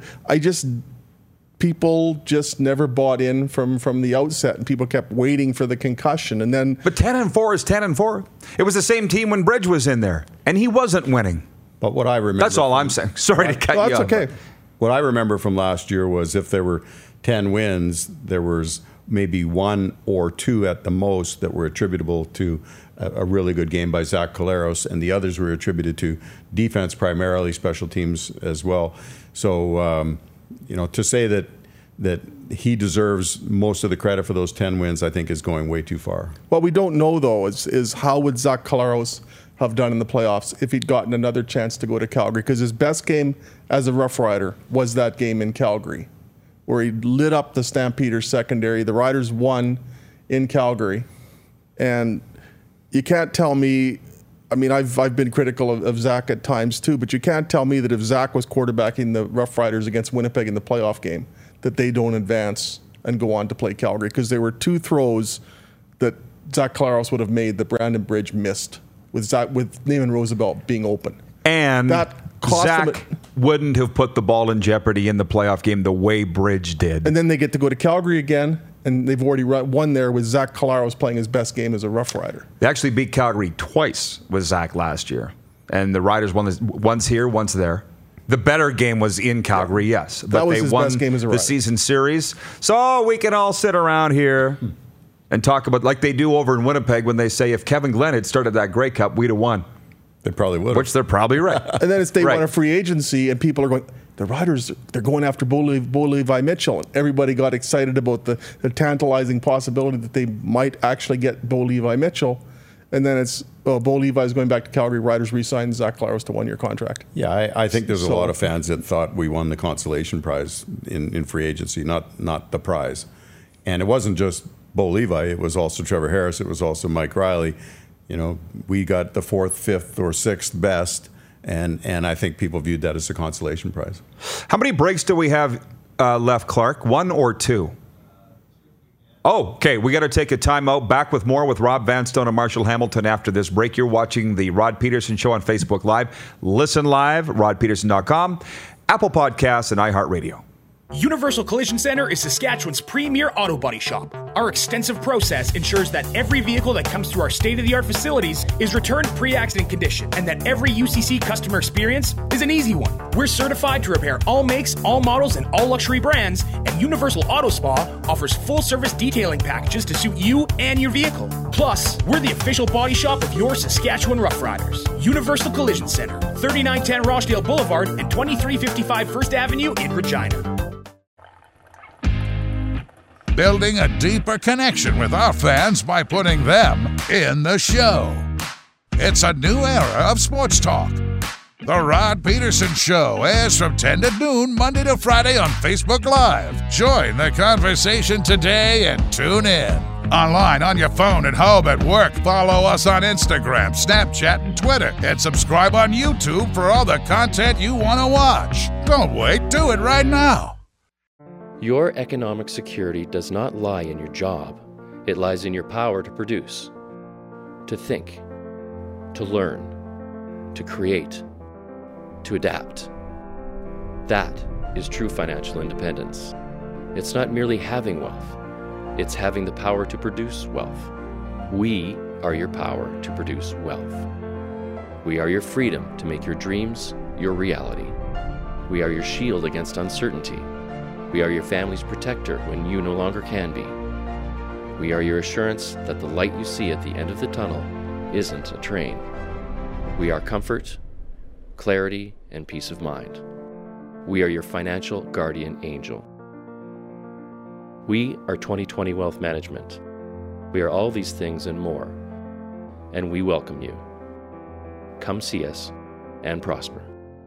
People just never bought in from the outset, and people kept waiting for the concussion. And then, but 10-4 is 10-4. It was the same team when Bridge was in there, and he wasn't winning. But what I remember, that's all I'm saying. Sorry to cut you off. That's okay. What I remember from last year was if there were 10 wins, there was maybe 1 or 2 at the most that were attributable to a really good game by Zach Collaros, and the others were attributed to defense primarily, special teams as well. So, to say that he deserves most of the credit for those 10 wins, I think is going way too far. What we don't know, though, is how would Zach Collaros have done in the playoffs if he'd gotten another chance to go to Calgary, because his best game as a Rough Rider was that game in Calgary, where he lit up the Stampeders secondary. The Riders won in Calgary, and you can't tell me, I've been critical of Zach at times too, but you can't tell me that if Zach was quarterbacking the Rough Riders against Winnipeg in the playoff game, that they don't advance and go on to play Calgary, because there were 2 throws that Zach Collaros would have made that Brandon Bridge missed with Naaman Roosevelt being open. And that Zach wouldn't have put the ball in jeopardy in the playoff game the way Bridge did. And then they get to go to Calgary again, and they've already won there with Zach Collaros playing his best game as a Rough Rider. They actually beat Calgary twice with Zach last year. And the Riders won once here, once there. The better game was in Calgary, yes. But that was they his won best game as a Rider. The season series. So we can all sit around here and talk about, like they do over in Winnipeg, when they say if Kevin Glenn had started that Grey Cup, we'd have won. They probably would have. Which they're probably right. And then it's day one of free agency, and people are going, the Riders, they're going after Bo Levi Mitchell. And everybody got excited about the tantalizing possibility that they might actually get Bo Levi Mitchell. And then it's, Bo Levi's going back to Calgary. Riders re-signed Zach Collaros to 1-year contract. Yeah, I think there's a lot of fans that thought we won the consolation prize in free agency, not the prize. And it wasn't just Bo Levi. It was also Trevor Harris. It was also Mike Riley. We got the 4th, 5th, or 6th best. And I think people viewed that as a consolation prize. How many breaks do we have left, Clark? 1 or 2? Oh, okay. We got to take a timeout. Back with more with Rob Vanstone and Marshall Hamilton after this break. You're watching the Rod Peterson Show on Facebook Live. Listen live, rodpeterson.com, Apple Podcasts, and iHeartRadio. Universal Collision Center is Saskatchewan's premier auto body shop. Our extensive process ensures that every vehicle that comes through our state-of-the-art facilities is returned pre-accident condition, and that every UCC customer experience is an easy one. We're certified to repair all makes, all models, and all luxury brands, and Universal Auto Spa offers full-service detailing packages to suit you and your vehicle. Plus, we're the official body shop of your Saskatchewan Rough Riders. Universal Collision Center, 3910 Rochdale Boulevard and 2355 First Avenue in Regina. building a deeper connection with our fans by putting them in the show. It's a new era of sports talk. The Rod Peterson Show airs from 10 to noon, Monday to Friday on Facebook Live. Join the conversation today and tune in. Online, on your phone, at home, at work. Follow us on Instagram, Snapchat, and Twitter. And subscribe on YouTube for all the content you want to watch. Don't wait, do it right now. Your economic security does not lie in your job. It lies in your power to produce, to think, to learn, to create, to adapt. That is true financial independence. It's not merely having wealth, it's having the power to produce wealth. We are your power to produce wealth. We are your freedom to make your dreams your reality. We are your shield against uncertainty. We are your family's protector when you no longer can be. We are your assurance that the light you see at the end of the tunnel isn't a train. We are comfort, clarity, and peace of mind. We are your financial guardian angel. We are 2020 Wealth Management. We are all these things and more, and we welcome you. Come see us and prosper.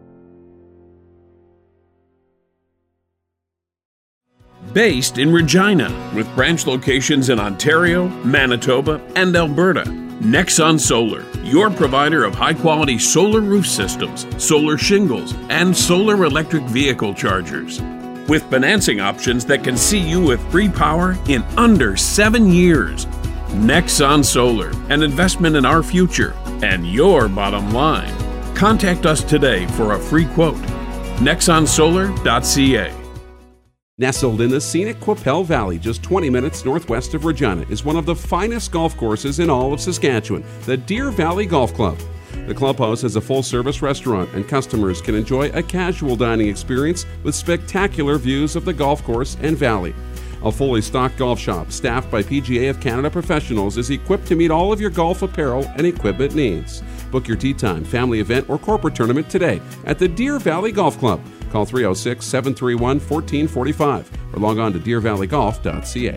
Based in Regina, with branch locations in Ontario, Manitoba, and Alberta. Nexon Solar, your provider of high-quality solar roof systems, solar shingles, and solar electric vehicle chargers. With financing options that can see you with free power in under 7 years. Nexon Solar, an investment in our future and your bottom line. Contact us today for a free quote. nexonsolar.ca. Nestled in the scenic Qu'Appelle Valley, just 20 minutes northwest of Regina, is one of the finest golf courses in all of Saskatchewan, the Deer Valley Golf Club. The clubhouse has a full-service restaurant, and customers can enjoy a casual dining experience with spectacular views of the golf course and valley. A fully stocked golf shop, staffed by PGA of Canada professionals, is equipped to meet all of your golf apparel and equipment needs. Book your tee time, family event, or corporate tournament today at the Deer Valley Golf Club. Call 306-731-1445 or log on to deervalleygolf.ca.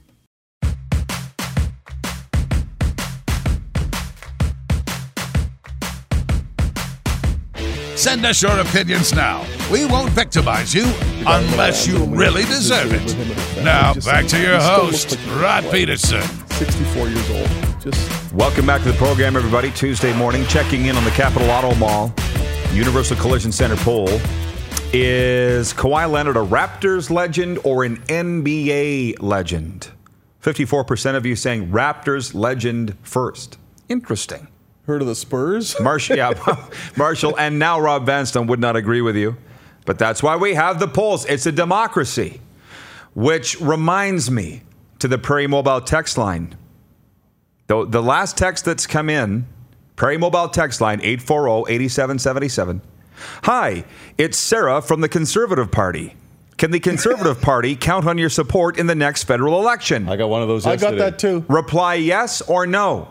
Send us your opinions now. We won't victimize you unless you really deserve it. Now, back to your host, Rod Peterson. 64 years old. Welcome back to the program, everybody. Tuesday morning, checking in on the Capital Auto Mall Universal Collision Center poll. Is Kawhi Leonard a Raptors legend or an NBA legend? 54% of you saying Raptors legend first. Interesting. Heard of the Spurs? Marshall, and now Rob Vanstone would not agree with you. But that's why we have the polls. It's a democracy. Which reminds me to the Prairie Mobile text line. The last text that's come in, Prairie Mobile text line, 840-8777. Hi, it's Sarah from the Conservative Party. Can the Conservative Party count on your support in the next federal election? I got one of those yesterday. I got that too. Reply yes or no.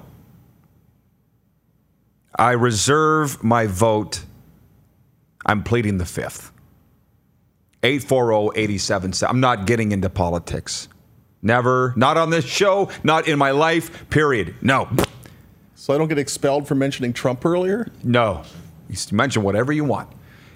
I reserve my vote. I'm pleading the fifth. 840-8777. I'm not getting into politics. Never. Not on this show. Not in my life. Period. No. So I don't get expelled for mentioning Trump earlier? No. You mention whatever you want.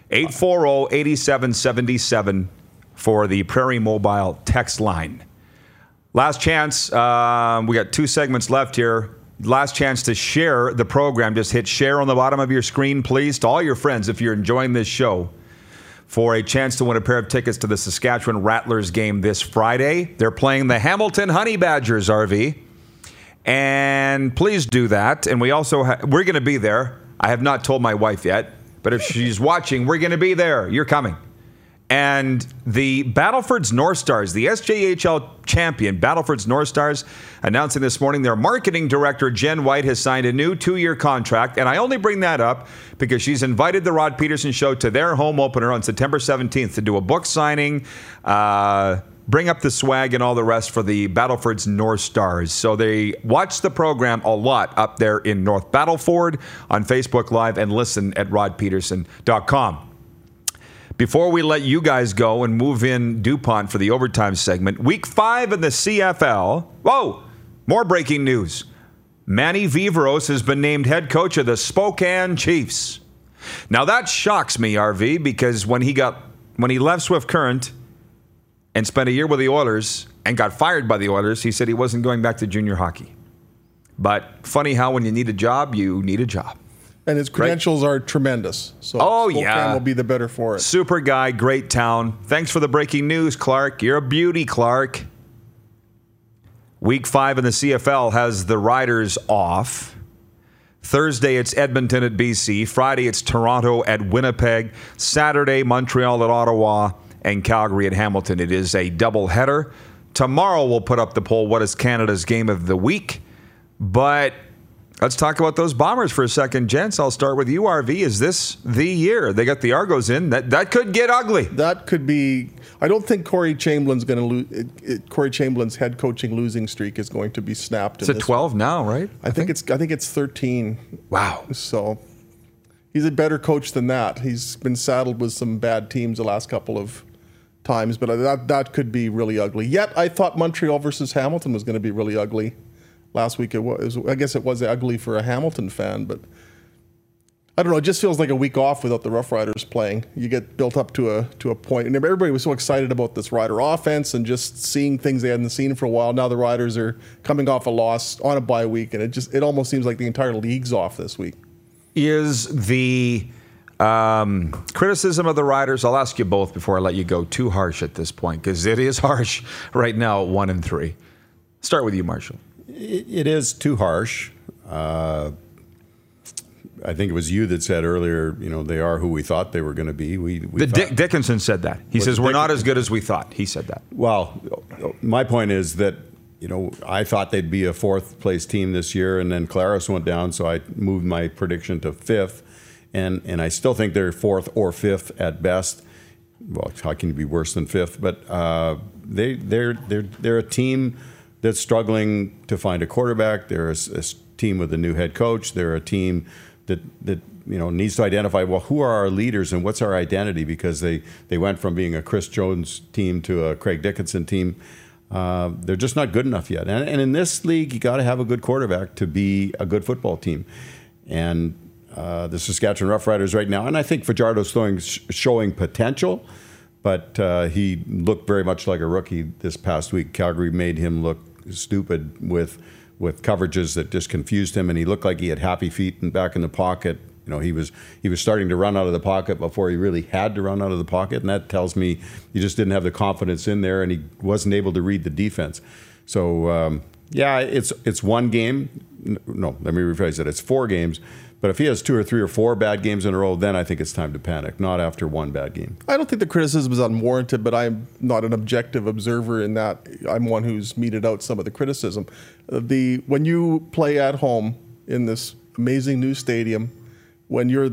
840-8777 for the Prairie Mobile text line. Last chance. We got 2 segments left here. Last chance to share the program. Just hit share on the bottom of your screen, please, to all your friends if you're enjoying this show, for a chance to win a pair of tickets to the Saskatchewan Rattlers game this Friday. They're playing the Hamilton Honey Badgers, RV. And please do that. And we also we're going to be there. I have not told my wife yet, but if she's watching, we're going to be there. You're coming. And the Battleford's North Stars, the SJHL champion, Battleford's North Stars, announcing this morning their marketing director, Jen White, has signed a new 2-year contract. And I only bring that up because she's invited the Rod Peterson Show to their home opener on September 17th to do a book signing, bring up the swag and all the rest for the Battleford's North Stars. So they watch the program a lot up there in North Battleford on Facebook Live and listen at rodpeterson.com. Before we let you guys go and move in DuPont for the overtime segment, Week 5 in the CFL. Whoa! More breaking news. Manny Viveiros has been named head coach of the Spokane Chiefs. Now that shocks me, RV, because when he left Swift Current and spent a year with the Oilers and got fired by the Oilers, he said he wasn't going back to junior hockey. But funny how when you need a job, you need a job. And his credentials are tremendous. So Spokane will be the better for it. Super guy, great town. Thanks for the breaking news, Clark. You're a beauty, Clark. Week 5 in the CFL has the Riders off. Thursday, it's Edmonton at BC. Friday, it's Toronto at Winnipeg. Saturday, Montreal at Ottawa. And Calgary at Hamilton. It is a doubleheader. Tomorrow, we'll put up the poll, what is Canada's game of the week? But let's talk about those Bombers for a second, gents. I'll start with you, RV. Is this the year? They got the Argos in. That could get ugly. That could be. I don't think Corey Chamberlain's going to lose. Corey Chamberlain's head coaching losing streak is going to be snapped. It's at 12 now, right? I think it's 13. Wow. So he's a better coach than that. He's been saddled with some bad teams the last couple of times, but that could be really ugly. Yet I thought Montreal versus Hamilton was going to be really ugly. Last week, I guess it was ugly for a Hamilton fan, but I don't know. It just feels like a week off without the Rough Riders playing. You get built up to a point, and everybody was so excited about this Rider offense and just seeing things they hadn't seen for a while. Now the Riders are coming off a loss on a bye week, and it almost seems like the entire league's off this week. Is the criticism of the Riders, I'll ask you both before I let you go, too harsh at this point? Because it is harsh right now at 1-3. Start with you, Marshall. It is too harsh. I think it was you that said earlier, they are who we thought they were going to be. Dickinson said that. He says, we're not as good as we thought. He said that. Well, my point is that, I thought they'd be a 4th place team this year, and then Claris went down, so I moved my prediction to 5th. And I still think they're 4th or 5th at best. Well, how can you be worse than 5th? But they're a team that's struggling to find a quarterback. They're a team with a new head coach. They're a team that needs to identify, well, who are our leaders and what's our identity? Because they went from being a Chris Jones team to a Craig Dickinson team. They're just not good enough yet. And in this league, you got to have a good quarterback to be a good football team. And the Saskatchewan Roughriders right now, and I think Fajardo's showing potential, but he looked very much like a rookie this past week. Calgary made him look stupid with coverages that just confused him, and he looked like he had happy feet and back in the pocket. He was starting to run out of the pocket before he really had to run out of the pocket, and that tells me he just didn't have the confidence in there, and he wasn't able to read the defense. So it's one game. No, let me rephrase it. It's 4 games. But if he has 2 or 3 or 4 bad games in a row, then I think it's time to panic, not after one bad game. I don't think the criticism is unwarranted, but I'm not an objective observer in that. I'm one who's meted out some of the criticism. When you play at home in this amazing new stadium, when you're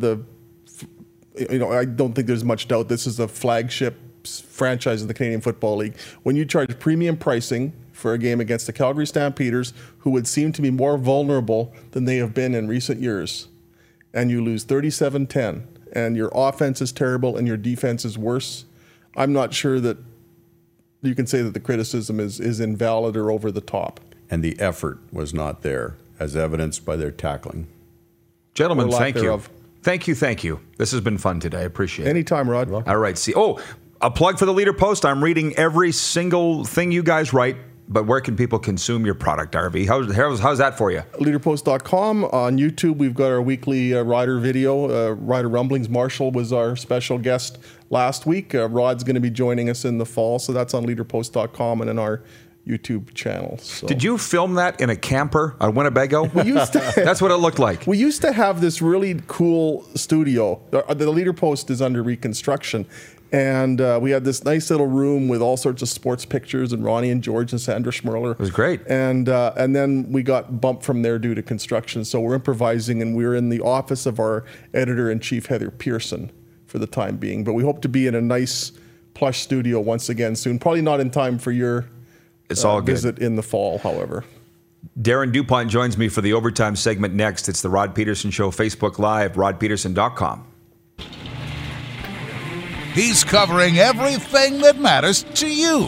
I don't think there's much doubt this is the flagship franchise in the Canadian Football League. When you charge premium pricing for a game against the Calgary Stampeders, who would seem to be more vulnerable than they have been in recent years, and you lose 37-10, and your offense is terrible and your defense is worse, I'm not sure that you can say that the criticism is invalid or over the top. And the effort was not there, as evidenced by their tackling. Gentlemen, thank you. Thank you. This has been fun today. I appreciate it. Anytime, Rod. All right. A plug for the Leader Post. I'm reading every single thing you guys write. But where can people consume your product, RV? How's that for you? Leaderpost.com. On YouTube, we've got our weekly Rider video. Rider Rumblings. Marshall was our special guest last week. Rod's going to be joining us in the fall. So that's on Leaderpost.com and in our YouTube channel. So. Did you film that in a camper on Winnebago? That's what it looked like. We used to have this really cool studio. The Leader Post is under reconstruction. And we had this nice little room with all sorts of sports pictures and Ronnie and George and Sandra Schmerler. It was great. And then we got bumped from there due to construction. So we're improvising, and we're in the office of our editor-in-chief, Heather Pearson, for the time being. But we hope to be in a nice plush studio once again soon. Probably not in time for your visit in the fall, however. Darren DuPont joins me for the overtime segment next. It's the Rod Peterson Show, Facebook Live, rodpeterson.com. he's covering everything that matters to you.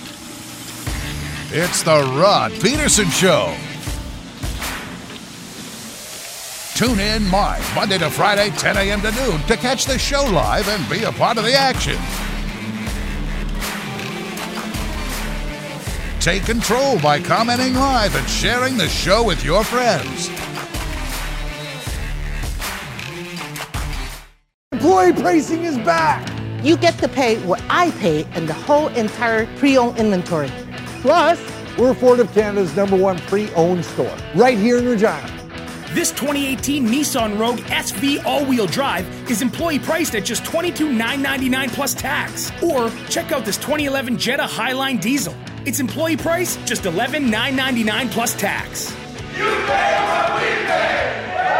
It's the Rod Peterson Show. Tune in live Monday to Friday, 10 a.m. to noon to catch the show live and be a part of the action. Take control by commenting live and sharing the show with your friends. Employee pricing is back. You get to pay what I pay and the whole entire pre-owned inventory. Plus, we're Ford of Canada's #1 pre-owned store, right here in Regina. This 2018 Nissan Rogue SV all-wheel drive is employee priced at just $22,999 plus tax. Or check out this 2011 Jetta Highline Diesel. It's employee price just $11,999 plus tax. You pay what we pay!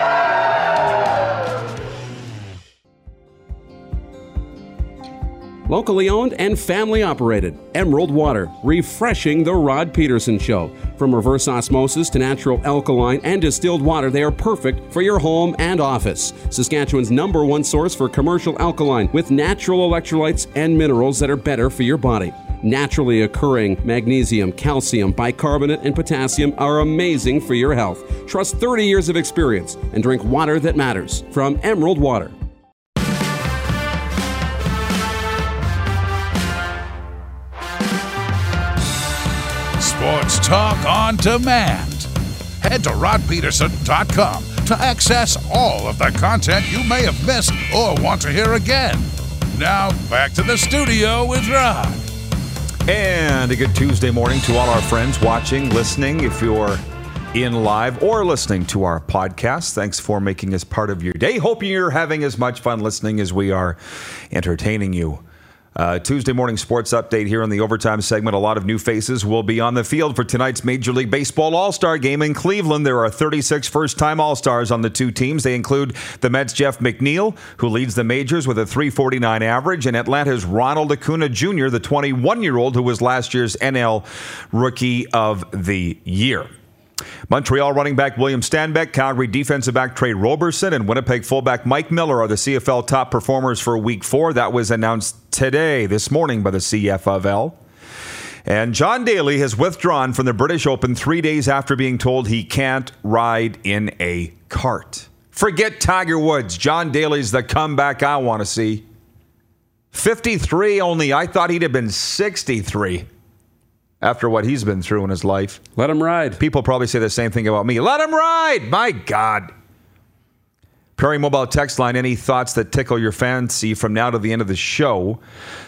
Locally owned and family operated, Emerald Water, refreshing the Rod Peterson Show. From reverse osmosis to natural alkaline and distilled water, they are perfect for your home and office. Saskatchewan's #1 source for commercial alkaline with natural electrolytes and minerals that are better for your body. Naturally occurring magnesium, calcium, bicarbonate, and potassium are amazing for your health. Trust 30 years of experience and drink water that matters from Emerald Water. Sports talk on demand. Head to rodpeterson.com to access all of the content you may have missed or want to hear again. Now, back to the studio with Rod. And a good Tuesday morning to all our friends watching, listening. If you're in live or listening to our podcast, thanks for making us part of your day. Hope you're having as much fun listening as we are entertaining you. Tuesday morning sports update here on the overtime segment. A lot of new faces will be on the field for tonight's Major League Baseball All-Star game in Cleveland. There are 36 first-time All-Stars on the two teams. They include the Mets' Jeff McNeil, who leads the majors with a .349 average, and Atlanta's Ronald Acuna Jr., the 21-year-old who was last year's NL Rookie of the Year. Montreal running back William Stanback, Calgary defensive back Trey Roberson, and Winnipeg fullback Mike Miller are the CFL top performers for Week 4. That was announced this morning by the CFL. And John Daly has withdrawn from the British Open 3 days after being told he can't ride in a cart. Forget Tiger Woods. John Daly's the comeback I want to see. 53 only. I thought he'd have been 63. After what he's been through in his life. Let him ride. People probably say the same thing about me. Let him ride! My God. Prairie Mobile text line, any thoughts that tickle your fancy from now to the end of the show?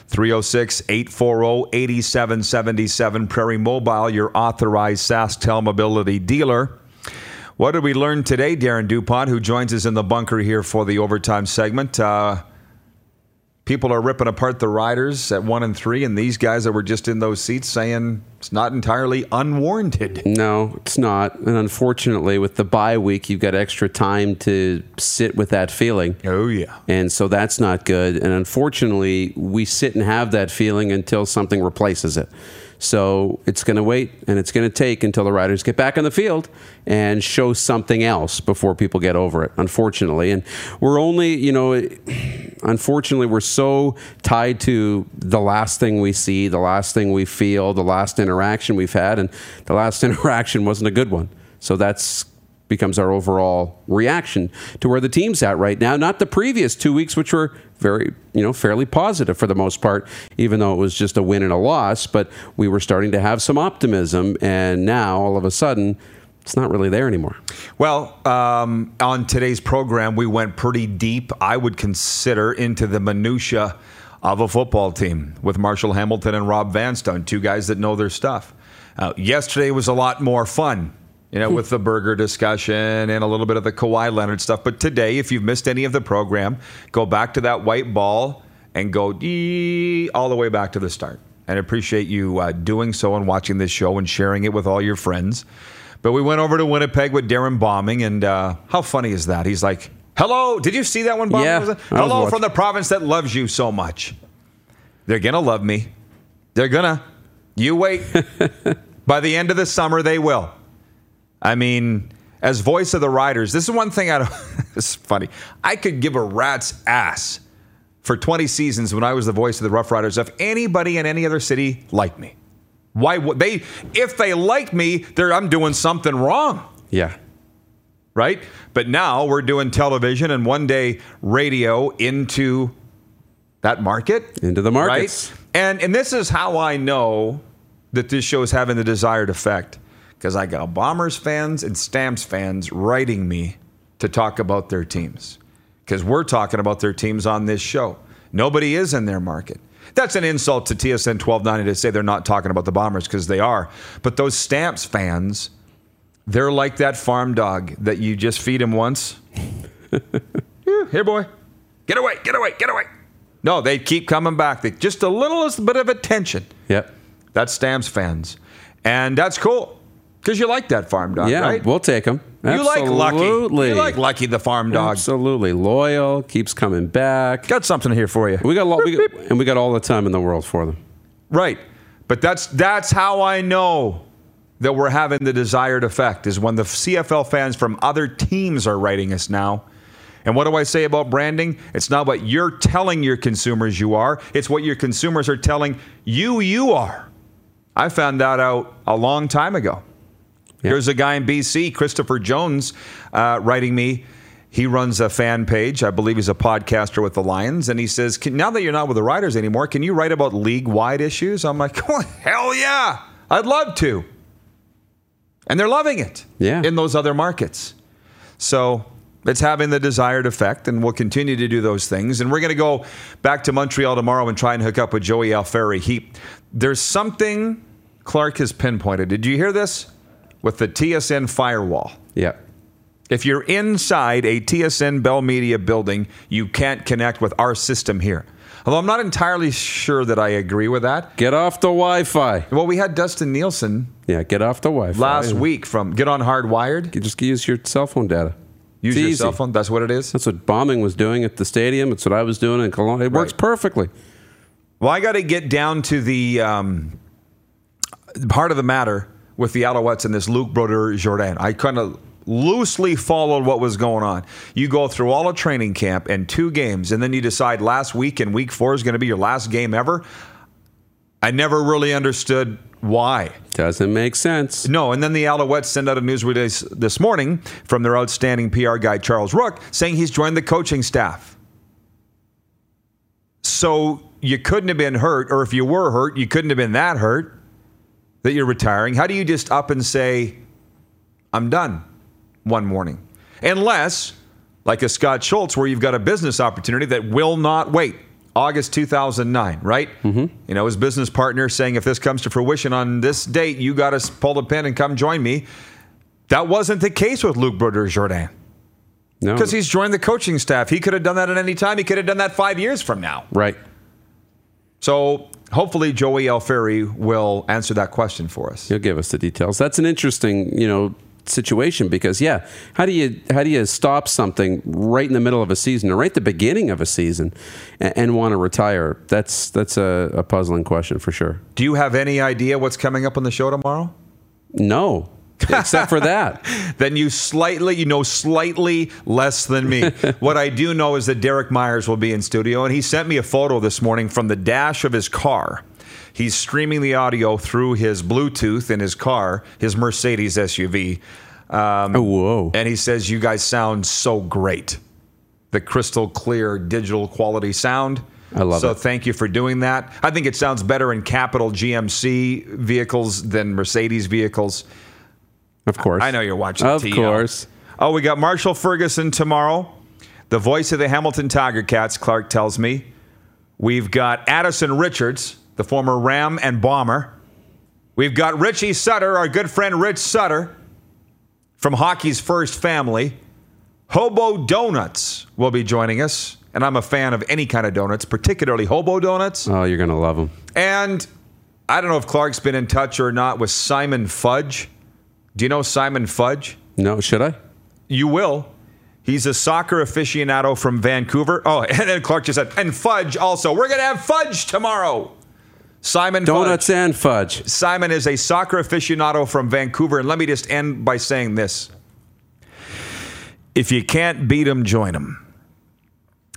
306-840-8777. Prairie Mobile, your authorized SaskTel mobility dealer. What did we learn today, Darren DuPont, who joins us in the bunker here for the overtime segment? People are ripping apart the riders at 1 and 3, and these guys that were just in those seats saying it's not entirely unwarranted. No, it's not. And unfortunately, with the bye week, you've got extra time to sit with that feeling. Oh, yeah. And so that's not good. And unfortunately, we sit and have that feeling until something replaces it. So it's going to wait, and it's going to take until the riders get back on the field and show something else before people get over it, unfortunately. And we're only, unfortunately, we're so tied to the last thing we see, the last thing we feel, the last interaction we've had, and the last interaction wasn't a good one. So that's becomes our overall reaction to where the team's at right now. Not the previous 2 weeks, which were very, fairly positive for the most part, even though it was just a win and a loss. But we were starting to have some optimism, and now all of a sudden, it's not really there anymore. Well, on today's program, we went pretty deep, I would consider, into the minutia of a football team with Marshall Hamilton and Rob Vanstone, two guys that know their stuff. Yesterday was a lot more fun. With the burger discussion and a little bit of the Kawhi Leonard stuff. But today, if you've missed any of the program, go back to that white ball and go all the way back to the start. And I appreciate you doing so and watching this show and sharing it with all your friends. But we went over to Winnipeg with Darren Bombing, and how funny is that? He's like, hello, did you see that one, Bombing? Yeah. Hello from the province that loves you so much. They're going to love me. They're going to. You wait. By the end of the summer, they will. I mean, as voice of the Riders, this is one thing I don't... This is funny. I could give a rat's ass for 20 seasons when I was the voice of the Rough Riders if anybody in any other city liked me. Why would they? If they like me, I'm doing something wrong. Yeah. Right? But now we're doing television and one day radio into that market. Into the markets. Right? And this is how I know that this show is having the desired effect. Because I got Bombers fans and Stamps fans writing me to talk about their teams. Because we're talking about their teams on this show. Nobody is in their market. That's an insult to TSN 1290 to say they're not talking about the Bombers, because they are. But those Stamps fans, they're like that farm dog that you just feed him once. Here, boy. Get away, get away, get away. No, they keep coming back. Just a little bit of attention. Yep. That's Stamps fans. And that's cool. Because you like that farm dog, right? Yeah, we'll take him. You like Lucky. You like Lucky, the farm dog. Absolutely. Loyal, keeps coming back. Got something here for you. We got all the time in the world for them. Right. But that's how I know that we're having the desired effect, is when the CFL fans from other teams are writing us now. And what do I say about branding? It's not what you're telling your consumers you are. It's what your consumers are telling you are. I found that out a long time ago. Yep. Here's a guy in BC, Christopher Jones, writing me. He runs a fan page. I believe he's a podcaster with the Lions. And he says, now that you're not with the Riders anymore, can you write about league-wide issues? I'm like, oh, hell yeah. I'd love to. And they're loving it in those other markets. So it's having the desired effect, and we'll continue to do those things. And we're going to go back to Montreal tomorrow and try and hook up with Joey Alfieri. There's something Clark has pinpointed. Did you hear this? With the TSN firewall. Yeah. If you're inside a TSN Bell Media building, you can't connect with our system here. Although I'm not entirely sure that I agree with that. Get off the Wi-Fi. Well, we had Dustin Nielsen. Yeah, get off the Wi-Fi. Last week from Get On Hardwired. You just use your cell phone data. Use your cell phone? That's what it is? That's what Bombing was doing at the stadium. It's what I was doing in Cologne. It works perfectly. Well, I got to get down to the part of the matter with the Alouettes and this Luc Brodeur-Jourdain. I kind of loosely followed what was going on. You go through all a training camp and 2 games, and then you decide last week and week 4 is going to be your last game ever. I never really understood why. Doesn't make sense. No, and then the Alouettes send out a news release this morning from their outstanding PR guy, Charles Rook, saying he's joined the coaching staff. So you couldn't have been hurt, or if you were hurt, you couldn't have been that hurt that you're retiring. How do you just up and say, I'm done one morning? Unless, like a Scott Schultz, where you've got a business opportunity that will not wait. August 2009, right? Mm-hmm. You know, his business partner saying, if this comes to fruition on this date, you got to pull the pin and come join me. That wasn't the case with Luc Brodeur-Jourdain. No. Because he's joined the coaching staff. He could have done that at any time. He could have done that 5 years from now. Right. So hopefully Joey Alfieri will answer that question for us. He'll give us the details. That's an interesting, situation, because how do you stop something right in the middle of a season or right at the beginning of a season and want to retire? That's a puzzling question for sure. Do you have any idea what's coming up on the show tomorrow? No. Except for that. Then you know slightly less than me. What I do know is that Derek Myers will be in studio, and he sent me a photo this morning from the dash of his car. He's streaming the audio through his Bluetooth in his car, his Mercedes SUV. Whoa. And he says, you guys sound so great. The crystal clear digital quality sound. I love it. So thank you for doing that. I think it sounds better in capital GMC vehicles than Mercedes vehicles. Of course. I know you're watching Of TL. course. Oh, we got Marshall Ferguson tomorrow. The voice of the Hamilton Tiger Cats, Clark tells me. We've got Addison Richards, the former Ram and Bomber. We've got Richie Sutter, our good friend Rich Sutter, from Hockey's First Family. Hobo Donuts will be joining us. And I'm a fan of any kind of donuts, particularly Hobo Donuts. Oh, you're going to love them. And I don't know if Clark's been in touch or not with Simon Fudge. Do you know Simon Fudge? No, should I? You will. He's a soccer aficionado from Vancouver. Oh, and then Clark just said, and Fudge also. We're going to have Fudge tomorrow. Simon Donuts Fudge. and Fudge. Simon is a soccer aficionado from Vancouver. And let me just end by saying this. If you can't beat him, join him.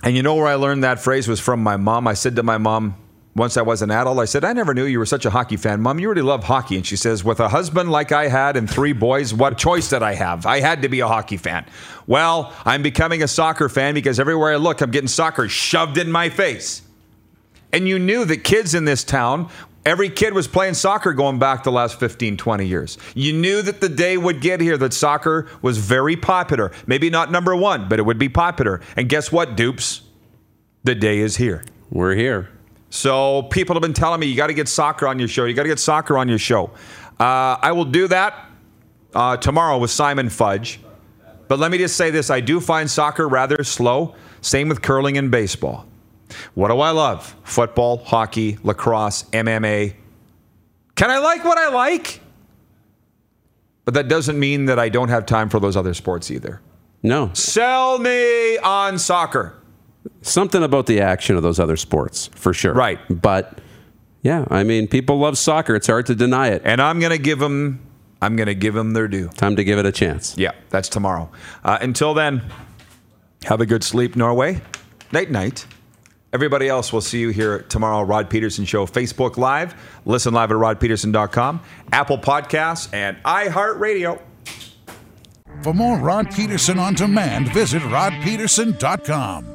And you know where I learned that phrase was from my mom. I said to my mom, once I was an adult, I said, I never knew you were such a hockey fan. Mom, you really love hockey. And she says, with a husband like I had and 3 boys, what choice did I have? I had to be a hockey fan. Well, I'm becoming a soccer fan because everywhere I look, I'm getting soccer shoved in my face. And you knew that kids in this town, every kid was playing soccer going back the last 15, 20 years. You knew that the day would get here that soccer was very popular. Maybe not number 1, but it would be popular. And guess what, dupes? The day is here. We're here. So people have been telling me, you got to get soccer on your show. You got to get soccer on your show. I will do that tomorrow with Simon Fudge. But let me just say this. I do find soccer rather slow. Same with curling and baseball. What do I love? Football, hockey, lacrosse, MMA. Can I like what I like? But that doesn't mean that I don't have time for those other sports either. No. Sell me on soccer. Something about the action of those other sports, for sure. Right. But, yeah, I mean, people love soccer. It's hard to deny it. And I'm going to give them their due. Time to give it a chance. Yeah, that's tomorrow. Until then, have a good sleep, Norway. Night-night. Everybody else, we'll see you here tomorrow, Rod Peterson Show, Facebook Live. Listen live at rodpeterson.com, Apple Podcasts, and iHeartRadio. For more Rod Peterson on demand, visit rodpeterson.com.